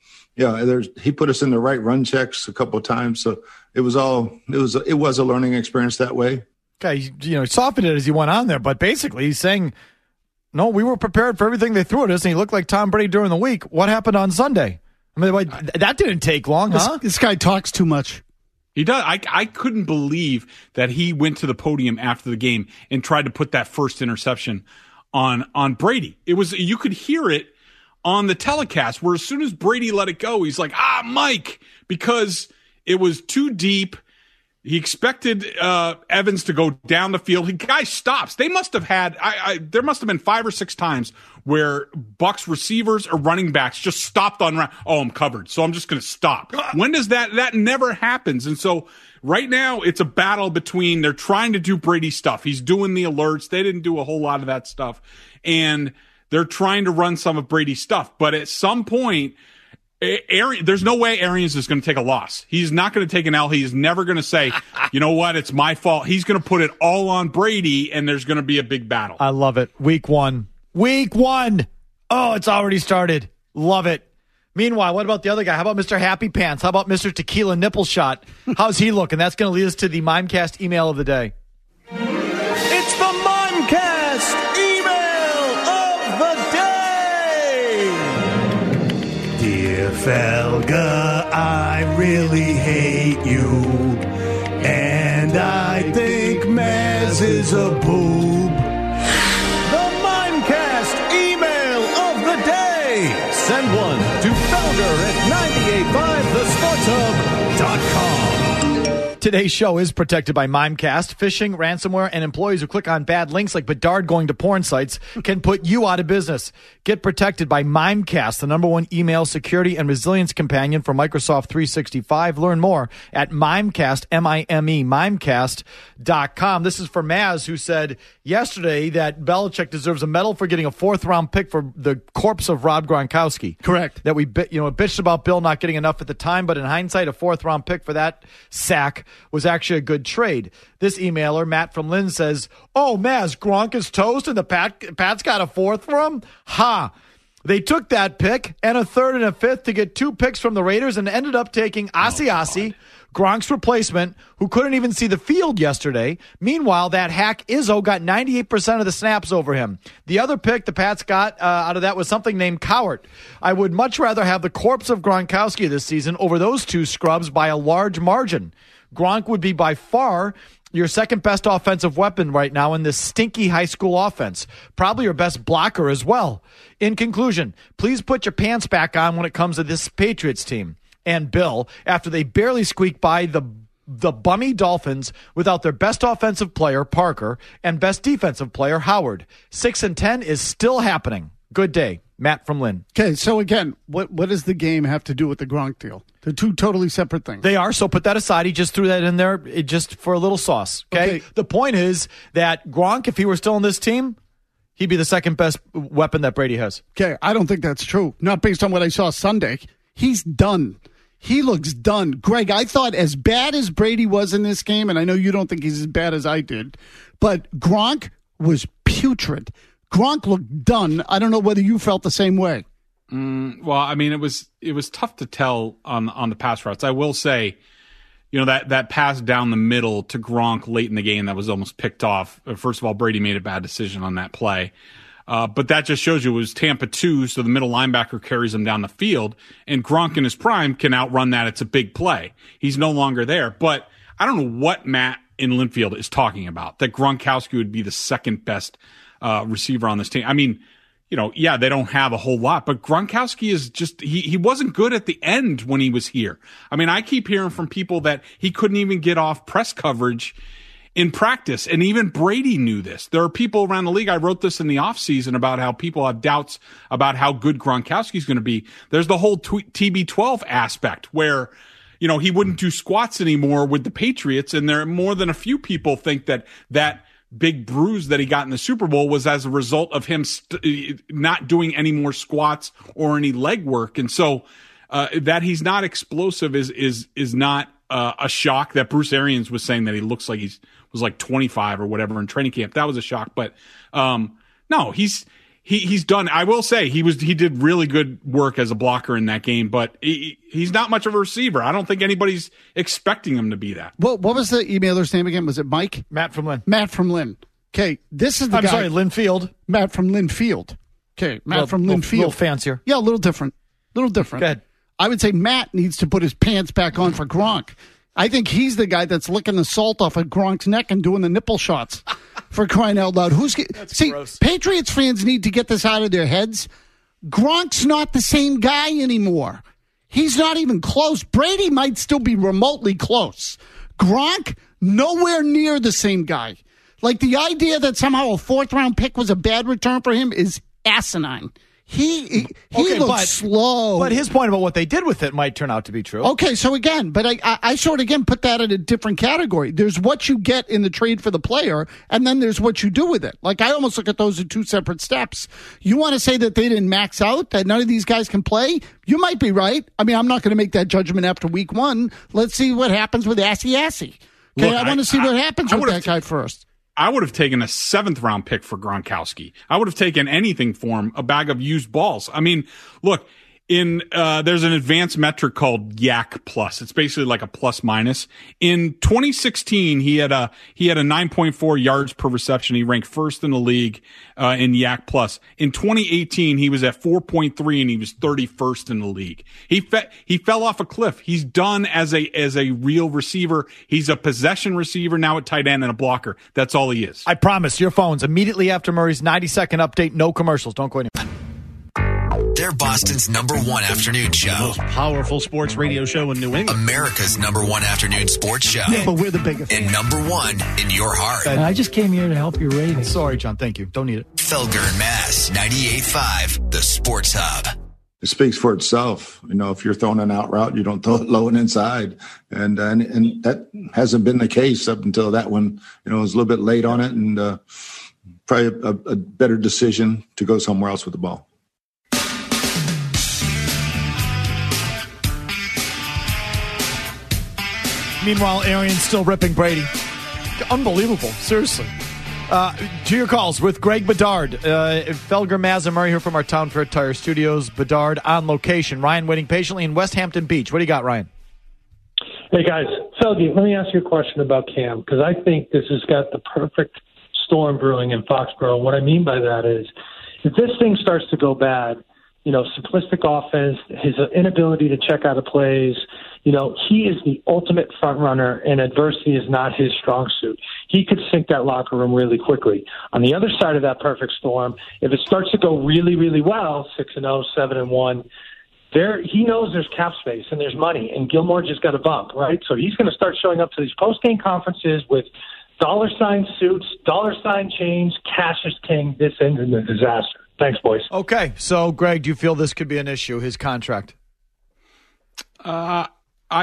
he put us in the right run checks a couple of times. So it was a learning experience that way. Okay, he softened it as he went on there, but basically he's saying, no, we were prepared for everything they threw at us, and he looked like Tom Brady during the week. What happened on Sunday? I mean, that didn't take long, huh? This guy talks too much. He does. I couldn't believe that he went to the podium after the game and tried to put that first interception on Brady. It was, you could hear it on the telecast, where as soon as Brady let it go, he's like, Mike, because it was too deep. He expected Evans to go down the field. Guy stops. They must have had there must have been 5 or 6 times where Bucs receivers or running backs just stopped on round. Oh, I'm covered, so I'm just going to stop. When does that never happens? And so right now it's a battle between, they're trying to do Brady stuff. He's doing the alerts. They didn't do a whole lot of that stuff, and they're trying to run some of Brady's stuff. But at some point, there's no way Arians is going to take a loss. He's not going to take an L. He is never going to say, you know what, it's my fault. He's going to put it all on Brady, and there's going to be a big battle. I love it. Week one. Oh, it's already started. Love it. Meanwhile, what about the other guy? How about Mr. Happy Pants? How about Mr. Tequila Nipple Shot? How's he looking? That's going to lead us to the Mimecast email of the day. It's the Mimecast email of the day. Dear Felga, I really hate you, and I think Maz is a boob. The Mimecast email of the day. Send one to Felger at 985thesportshub.com. Today's show is protected by Mimecast. Phishing, ransomware, and employees who click on bad links like Bedard going to porn sites can put you out of business. Get protected by Mimecast, the #1 email security and resilience companion for Microsoft 365. Learn more at Mimecast, Mimecast.com. This is for Maz, who said yesterday that Belichick deserves a medal for getting a 4th-round pick for the corpse of Rob Gronkowski. Correct. That we bitched about Bill not getting enough at the time, but in hindsight, a 4th-round pick for that sack was actually a good trade. This emailer, Matt from Lynn, says, oh, Maz, Gronk is toast and the Pats got a 4th for him? Ha! They took that pick and a third and a fifth to get 2 picks from the Raiders and ended up taking Asiasi, Gronk's replacement, who couldn't even see the field yesterday. Meanwhile, that hack Izzo got 98% of the snaps over him. The other pick the Pats got out of that was something named Cowart. I would much rather have the corpse of Gronkowski this season over those 2 scrubs by a large margin. Gronk would be by far your second best offensive weapon right now in this stinky high school offense. Probably your best blocker as well. In conclusion, please put your pants back on when it comes to this Patriots team. And Bill, after they barely squeaked by the bummy Dolphins without their best offensive player, Parker, and best defensive player, Howard. 6-10 is still happening. Good day. Matt from Lynn. Okay, so again, what does the game have to do with the Gronk deal? They're 2 totally separate things. They are, so put that aside. He just threw that in there just for a little sauce. Okay? The point is that Gronk, if he were still on this team, he'd be the second best weapon that Brady has. Okay, I don't think that's true. Not based on what I saw Sunday. He's done. He looks done. Greg, I thought as bad as Brady was in this game, and I know you don't think he's as bad as I did, but Gronk was putrid. Gronk looked done. I don't know whether you felt the same way. Well, I mean, it was tough to tell on the pass routes. I will say, that pass down the middle to Gronk late in the game that was almost picked off. First of all, Brady made a bad decision on that play. But that just shows you it was Tampa 2, so the middle linebacker carries him down the field, and Gronk in his prime can outrun that. It's a big play. He's no longer there. But I don't know what Matt in Linfield is talking about, that Gronkowski would be the second best receiver on this team. I mean, they don't have a whole lot, but Gronkowski is just, he wasn't good at the end when he was here. I mean, I keep hearing from people that he couldn't even get off press coverage in practice, and even Brady knew this. There are people around the league, I wrote this in the offseason about how people have doubts about how good Gronkowski is going to be. There's the whole TB12 aspect where, he wouldn't do squats anymore with the Patriots, and there are more than a few people think that big bruise that he got in the Super Bowl was as a result of him not doing any more squats or any leg work. And so that he's not explosive is not a shock. That Bruce Arians was saying that he looks like was like 25 or whatever in training camp. That was a shock. But no, he's done. I will say he did really good work as a blocker in that game, but he's not much of a receiver. I don't think anybody's expecting him to be that. What was the emailer's name again? Was it Mike? Matt from Lynn. Matt from Lynn. Okay, this is the guy. I'm sorry, Linfield. Matt from Linfield. Okay, Matt from Linfield. A little fancier. Yeah, a little different. Go ahead. I would say Matt needs to put his pants back on for Gronk. I think he's the guy that's licking the salt off of Gronk's neck and doing the nipple shots. For crying out loud. Gross. Patriots fans need to get this out of their heads. Gronk's not the same guy anymore. He's not even close. Brady might still be remotely close. Gronk, nowhere near the same guy. Like, the idea that somehow a 4th-round pick was a bad return for him is asinine. He looks slow. But his point about what they did with it might turn out to be true. Okay, so again, but I sort of, again, put that in a different category. There's what you get in the trade for the player, and then there's what you do with it. Like, I almost look at those as 2 separate steps. You want to say that they didn't max out, that none of these guys can play? You might be right. I mean, I'm not going to make that judgment after week 1. Let's see what happens with Assy. Okay, look, I want to see what happens with that guy first. I would have taken a 7th-round pick for Gronkowski. I would have taken anything for him, a bag of used balls. I mean, look, there's an advanced metric called Yak Plus. It's basically like a plus minus. In 2016, he had a 9.4 yards per reception. He ranked first in the league in Yak Plus. In 2018, he was at 4.3 and he was 31st in the league. He fell off a cliff. He's done as a real receiver. He's a possession receiver now at tight end and a blocker. That's all he is. I promise. Your phones immediately after Murray's 90-second update. No commercials. Don't go anywhere. They're Boston's #1 afternoon show. The most powerful sports radio show in New England. America's #1 afternoon sports show. Yeah, but we're the biggest. And #1 in your heart. I just came here to help your ratings. Sorry, John. Thank you. Don't need it. Felger and Mass, 98.5, the Sports Hub. It speaks for itself. If you're throwing an out route, you don't throw it low and inside. And that hasn't been the case up until that one. It was a little bit late on it, and probably a better decision to go somewhere else with the ball. Meanwhile, Arians still ripping Brady. Unbelievable. Seriously. To your calls with Greg Bedard. Felger, Maz, and Murray here from our Town Fair Tire Studios. Bedard on location. Ryan waiting patiently in West Hampton Beach. What do you got, Ryan? Hey, guys. Felgy, let me ask you a question about Cam, because I think this has got the perfect storm brewing in Foxborough. What I mean by that is, if this thing starts to go bad, simplistic offense, his inability to check out of plays, he is the ultimate front runner, and adversity is not his strong suit. He could sink that locker room really quickly. On the other side of that perfect storm, if it starts to go really, really well, 6-0, 7-1, he knows there's cap space and there's money, and Gilmore just got a bump, right? So he's going to start showing up to these post-game conferences with dollar-sign suits, dollar-sign chains, cash is king. This ends in a disaster. Thanks, boys. Okay, so Greg, do you feel this could be an issue, his contract? I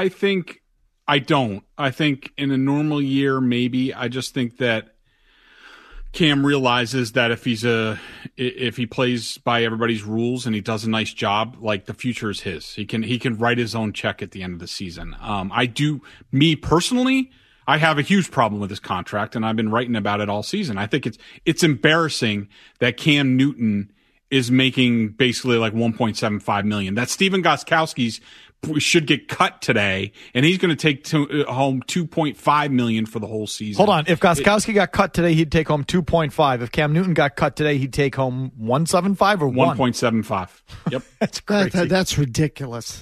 don't. I think in a normal year, maybe. I just think that Cam realizes that if he plays by everybody's rules and he does a nice job, like, the future is his. He can write his own check at the end of the season. Me personally, I have a huge problem with his contract, and I've been writing about it all season. I think it's embarrassing that Cam Newton is making basically like $1.75 million. That Stephen Gostkowski's should get cut today, and he's going to take home $2.5 million for the whole season. Hold on. If Gostkowski got cut today, he'd take home 2.5. If Cam Newton got cut today, he'd take home 1.75 or 1.75. Yep. That's crazy. That's ridiculous.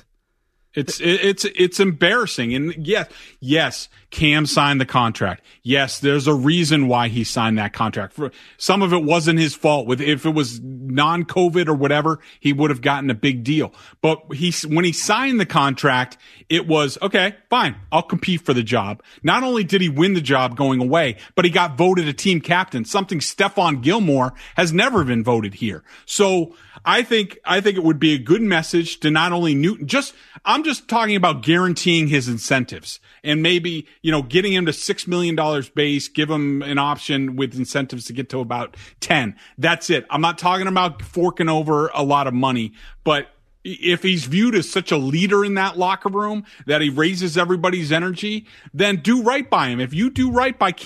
It's embarrassing. And yes, Cam signed the contract. Yes, there's a reason why he signed that contract. Some of it wasn't his fault. If it was non-COVID or whatever, he would have gotten a big deal. But when he signed the contract, it was, okay, fine, I'll compete for the job. Not only did he win the job going away, but he got voted a team captain, something Stephon Gilmore has never been voted here. So I think it would be a good message to not only Newton, I'm just talking about guaranteeing his incentives and maybe, getting him to $6 million base, give him an option with incentives to get to about 10. That's it. I'm not talking about forking over a lot of money, but if he's viewed as such a leader in that locker room that he raises everybody's energy, then do right by him. If you do right by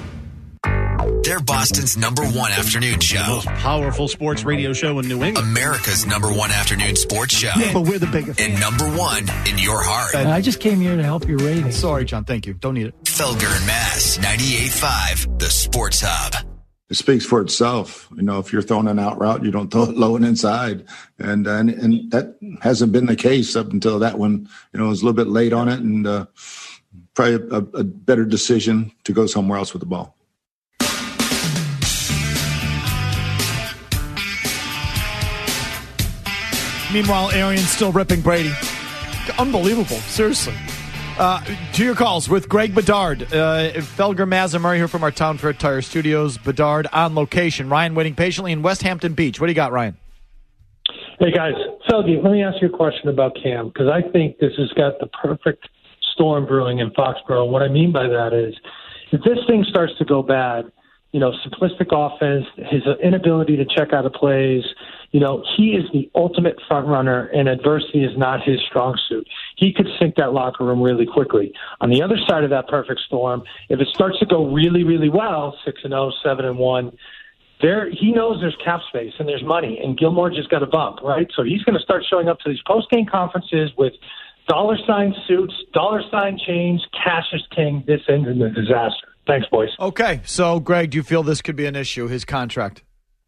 They're Boston's #1 afternoon show. The most powerful sports radio show in New England. America's #1 afternoon sports show. Yeah, but we're the biggest. And #1 in your heart. I just came here to help your ratings. Sorry, John. Thank you. Don't need it. Felger and Mass, 98.5, the Sports Hub. It speaks for itself. If you're throwing an out route, you don't throw it low and inside. And that hasn't been the case up until that one. It was a little bit late on it, and probably a better decision to go somewhere else with the ball. Meanwhile, Arian's still ripping Brady. Unbelievable. Seriously. To your calls with Greg Bedard. Felger, Maz, and Murray here from our Town Fair Tire Studios. Bedard on location. Ryan waiting patiently in West Hampton Beach. What do you got, Ryan? Hey, guys. Felgy, let me ask you a question about Cam, because I think this has got the perfect storm brewing in Foxborough. What I mean by that is, if this thing starts to go bad, simplistic offense, his inability to check out of plays, he is the ultimate front runner, and adversity is not his strong suit. He could sink that locker room really quickly. On the other side of that perfect storm, if it starts to go really, really well, 6-0, 7-1, he knows there's cap space and there's money, and Gilmore just got a bump, right? So he's going to start showing up to these post-game conferences with dollar-sign suits, dollar-sign chains, cash is king. This ends in a disaster. Thanks, boys. Okay, so Greg, do you feel this could be an issue, his contract?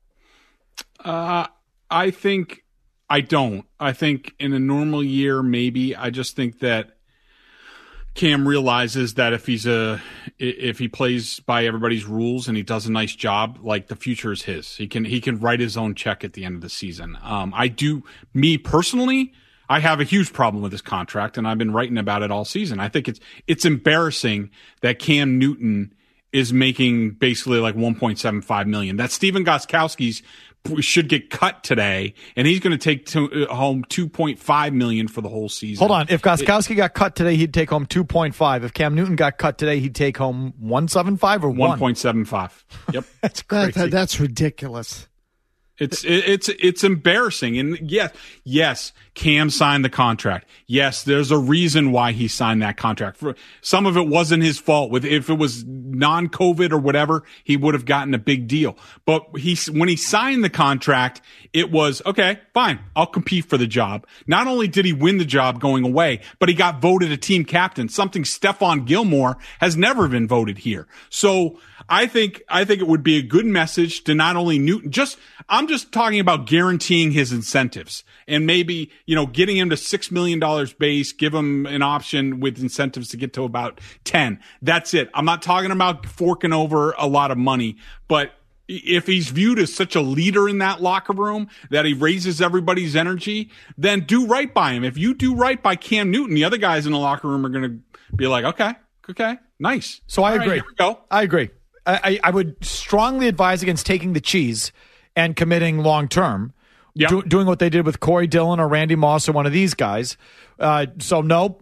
I don't. I think in a normal year, maybe. I just think that Cam realizes that if he plays by everybody's rules and he does a nice job, like, the future is his. He can write his own check at the end of the season. Me personally, I have a huge problem with his contract, and I've been writing about it all season. I think it's embarrassing that Cam Newton is making basically like $1.75 million. That Stephen Gostkowski's should get cut today, and he's going to take home $2.5 million for the whole season. Hold on. If Gostkowski got cut today, he'd take home 2.5. If Cam Newton got cut today, he'd take home 1.75 or 1.75. Yep. That's crazy. That's ridiculous. It's embarrassing. And yes, Cam signed the contract. Yes, there's a reason why he signed that contract. Some of it wasn't his fault. If it was non-COVID or whatever, he would have gotten a big deal. But when he signed the contract, it was, okay, fine, I'll compete for the job. Not only did he win the job going away, but he got voted a team captain, something Stephon Gilmore has never been voted here. So I think it would be a good message to not only Newton, I'm just talking about guaranteeing his incentives and maybe, getting him to $6 million base, give him an option with incentives to get to about 10. That's it. I'm not talking about forking over a lot of money, but if he's viewed as such a leader in that locker room that he raises everybody's energy, then do right by him. If you do right by Cam Newton, the other guys in the locker room are going to be like, okay, nice. So I agree. Right, here we go. I agree. I would strongly advise against taking the cheese and committing long term. Yep. Doing what they did with Corey Dillon or Randy Moss or one of these guys. So no.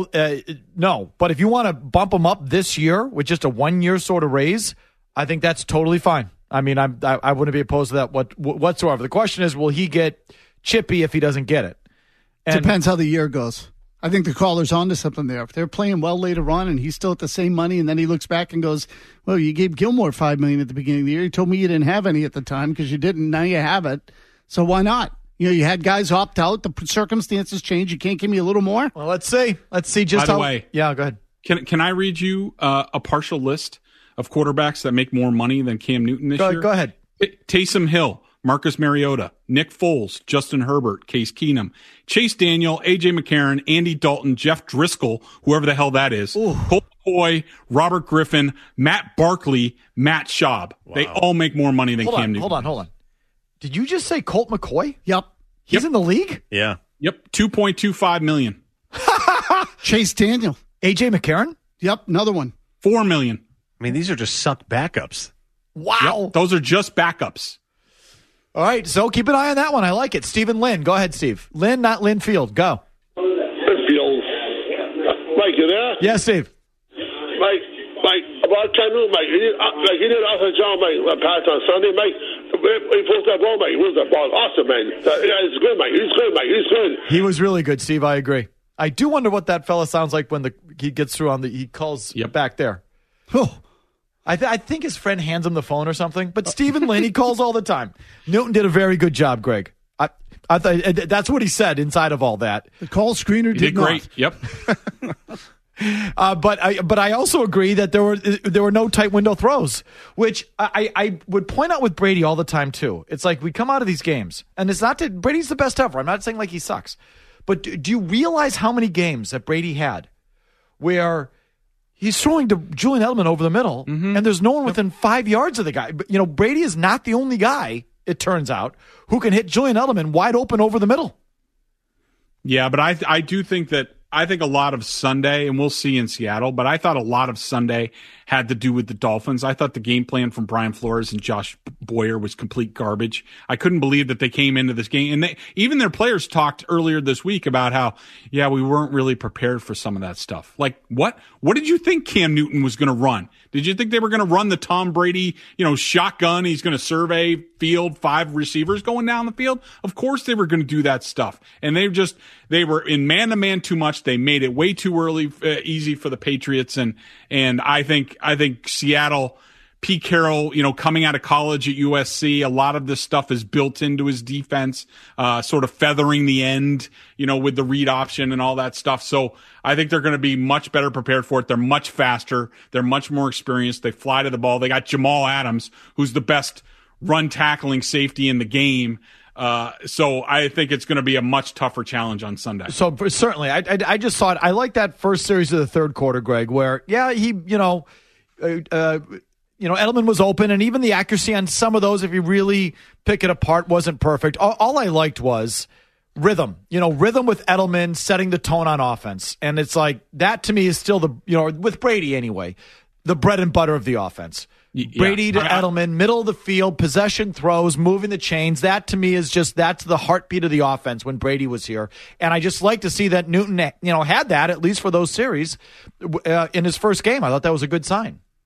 But if you want to bump them up this year with just a 1 year sort of raise, I think that's totally fine. I mean, I wouldn't be opposed to that whatsoever. The question is, will he get chippy if he doesn't get it? And depends how the year goes. I think the caller's onto something there. If they're playing well later on and he's still at the same money, and then he looks back and goes, well, you gave Gilmore $5 million at the beginning of the year. You told me you didn't have any at the time because you didn't. Now you have it. So why not? You had guys opt out. The circumstances change. You can't give me a little more? Well, let's see. Just by the way, yeah, go ahead. Can I read you a partial list of quarterbacks that make more money than Cam Newton this year? Go ahead. Taysom Hill, Marcus Mariota, Nick Foles, Justin Herbert, Case Keenum, Chase Daniel, A.J. McCarron, Andy Dalton, Jeff Driscoll, whoever the hell that is, Colt McCoy, Robert Griffin, Matt Barkley, Matt Schaub. Wow. They all make more money than Cam Newton. Hold on. Did you just say Colt McCoy? Yep. He's in the league? Yeah. Yep. $2.25 million. Chase Daniel. A.J. McCarron? Yep. Another one. $4 million. I mean, these are just sucked backups. Wow. Yep, those are just backups. All right, so keep an eye on that one. I like it. Stephen Lynn. Go ahead, Steve. Lynn, not Lynn Field. Go. Field. Mike, you there? Yeah, Steve. Mike, about Cam Newton, Mike. He did an awesome job, Mike, pass on Sunday, Mike. He pulled that ball, Mike. He was that ball. Awesome, man. It's good, Mike. He's good, Mike. He's good. He was really good, Steve. I agree. I do wonder what that fella sounds like when he gets through he calls back there. Oh. I think his friend hands him the phone or something. But Stephen Lynn, he calls all the time. Newton did a very good job, Greg. I that's what he said inside of all that. The call screener did great. Not. Yep. But I also agree that there were no tight window throws, which I would point out with Brady all the time too. It's like we come out of these games, and it's not that Brady's the best ever. I'm not saying like he sucks, but do you realize how many games that Brady had where he's throwing to Julian Edelman over the middle, and there's no one within 5 yards of the guy. But, Brady is not the only guy, it turns out, who can hit Julian Edelman wide open over the middle. Yeah, but I do think that I think a lot of Sunday, and we'll see in Seattle, but I thought a lot of Sunday had to do with the Dolphins. I thought the game plan from Brian Flores and Josh Boyer was complete garbage. I couldn't believe that they came into this game. And even their players talked earlier this week about how, we weren't really prepared for some of that stuff. Like, what? What did you think Cam Newton was going to run? Did you think they were going to run the Tom Brady, shotgun? He's going to survey field, 5 receivers going down the field? Of course they were going to do that stuff. And they were in man-to-man too much. They made it way too easy for the Patriots. And I think Seattle, Pete Carroll, coming out of college at USC, a lot of this stuff is built into his defense, sort of feathering the end, with the read option and all that stuff. So I think they're going to be much better prepared for it. They're much faster. They're much more experienced. They fly to the ball. They got Jamal Adams, who's the best run tackling safety in the game. So I think it's going to be a much tougher challenge on Sunday. So certainly, I just saw it. I like that first series of the third quarter, Greg, where Edelman was open, and even the accuracy on some of those, if you really pick it apart, wasn't perfect. All I liked was rhythm. Rhythm with Edelman setting the tone on offense, and it's like that to me is still with Brady anyway, the bread and butter of the offense. Brady to Edelman, middle of the field, possession throws, moving the chains. That to me is that's the heartbeat of the offense when Brady was here. And I just like to see that Newton, had that at least for those series in his first game. I thought that was a good sign.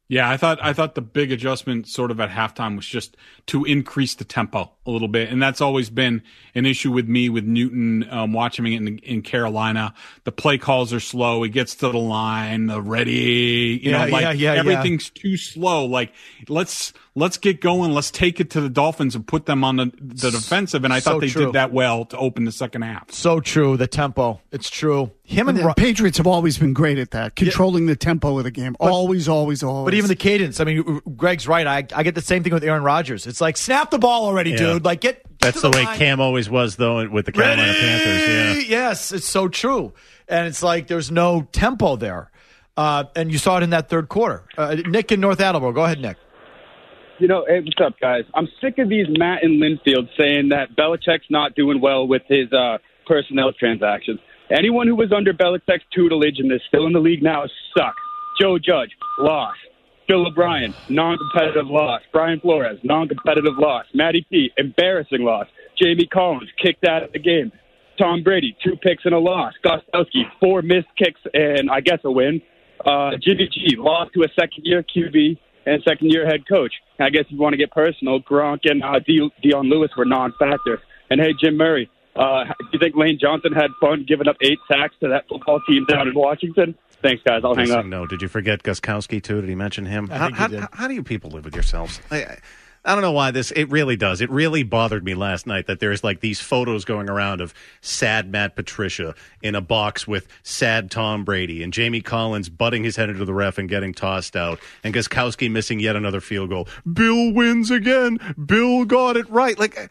Yeah, I thought the big adjustment sort of at halftime was just to increase the tempo a little bit. And that's always been an issue with me with Newton, watching him in Carolina. The play calls are slow. He gets to the line, ready, everything's too slow. Like, let's get going. Let's take it to the Dolphins and put them on the defensive. And I thought they did that well to open the second half. So true. The tempo. It's true. The Patriots have always been great at that, controlling the tempo of the game. Always. But even the cadence. I mean, Greg's right. I get the same thing with Aaron Rodgers. It's like, snap the ball already, dude. Like, That's the way Cam always was, though, with the Carolina Panthers. Yeah. Yes, it's so true. And it's like there's no tempo there. And you saw it in that third quarter. Nick in North Attleboro. Go ahead, Nick. Hey, what's up, guys? I'm sick of these Matt and Linfield saying that Belichick's not doing well with his personnel transactions. Anyone who was under Belichick's tutelage and is still in the league now sucks. Joe Judge, loss. Bill O'Brien, non-competitive loss. Brian Flores, non-competitive loss. Matty P, embarrassing loss. Jamie Collins, kicked out of the game. Tom Brady, 2 picks and a loss. Gostkowski, 4 missed kicks and, I guess, a win. Jimmy G, lost to a second-year QB and second-year head coach. I guess if you want to get personal, Gronk and Dion Lewis were non-factors. And, hey, Jim Murray, do you think Lane Johnson had fun giving up 8 sacks to that football team down in Washington? Thanks, guys. I'll hang up. No, did you forget Gostkowski, too? Did he mention him? I think he did. How do you people live with yourselves? I don't know why it really does. It really bothered me last night that there's like these photos going around of sad Matt Patricia in a box with sad Tom Brady and Jamie Collins butting his head into the ref and getting tossed out and Gostkowski missing yet another field goal. Bill wins again. Bill got it right. Like,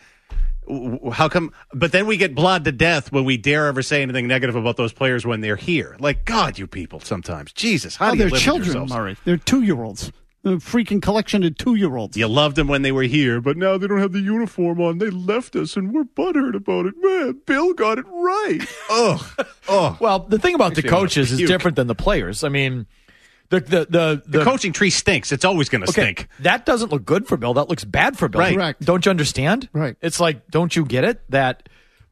how come? But then we get blod to death when we dare ever say anything negative about those players when they're here. Like, God, you people sometimes. Jesus, how do you live with yourselves? They're children, Murray. They're 2-year-olds. A freaking collection of 2-year-olds. You loved them when they were here, but now they don't have the uniform on. They left us, and we're butthurt about it. Man, Bill got it right. Ugh. Well, the thing about the coaches is different than the players. I mean, the coaching tree stinks. It's always going to stink. That doesn't look good for Bill. That looks bad for Bill. Right. Correct. Don't you understand? Right. It's like, don't you get it? That,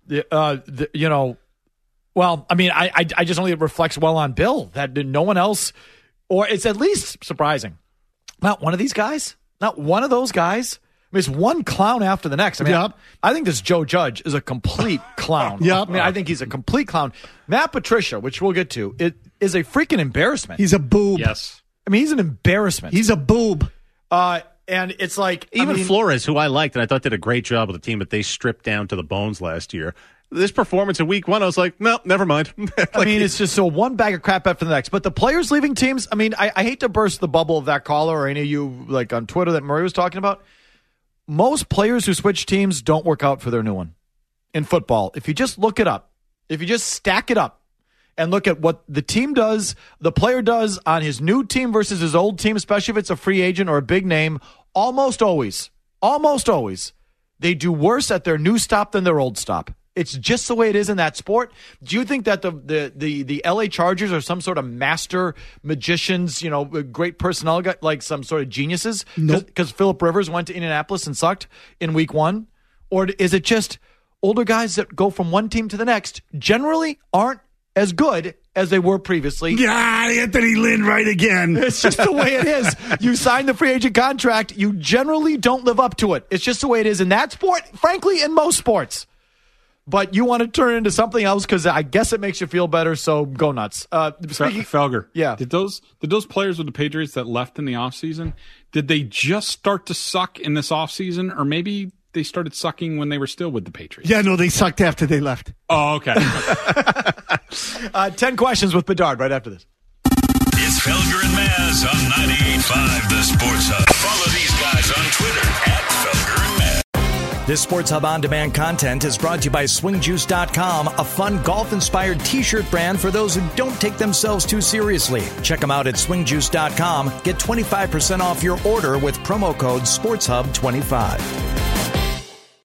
well, I mean, I just only reflects well on Bill. That no one else, or it's at least surprising. Not one of these guys. Not one of those guys. I mean, it's one clown after the next. I mean, I think this Joe Judge is a complete clown. I mean, I think he's a complete clown. Matt Patricia, which we'll get to, it is a freaking embarrassment. He's a boob. Yes. I mean, he's an embarrassment. He's a boob. And it's like... Even Flores, who I liked and I thought did a great job with the team, but they stripped down to the bones last year. This performance in week 1, I was like, no, never mind. I mean, it's just so one bag of crap after the next. But the players leaving teams, I mean, I hate to burst the bubble of that caller or any of you like on Twitter that Murray was talking about. Most players who switch teams don't work out for their new one in football. If you just look it up, if you just stack it up and look at what the team does, the player does on his new team versus his old team, especially if it's a free agent or a big name, almost always, they do worse at their new stop than their old stop. It's just the way it is in that sport. Do you think that the LA Chargers are some sort of master magicians, great personnel, like some sort of geniuses? Nope. Because Phillip Rivers went to Indianapolis and sucked in week 1? Or is it just older guys that go from one team to the next generally aren't as good as they were previously? Yeah, Anthony Lynn right again. It's just the way it is. You sign the free agent contract, you generally don't live up to it. It's just the way it is in that sport, frankly, in most sports. But you want to turn it into something else because I guess it makes you feel better, so go nuts. Felger, yeah. Did those players with the Patriots that left in the offseason, did they just start to suck in this offseason, or maybe they started sucking when they were still with the Patriots? Yeah, no, they sucked after they left. Oh, okay. 10 questions with Bedard right after this. It's Felger and Maz on 98.5 The Sports Hub. Follow these guys on Twitter @Felger and Maz. This Sports Hub On Demand content is brought to you by SwingJuice.com, a fun golf-inspired T-shirt brand for those who don't take themselves too seriously. Check them out at SwingJuice.com. Get 25% off your order with promo code SportsHub25.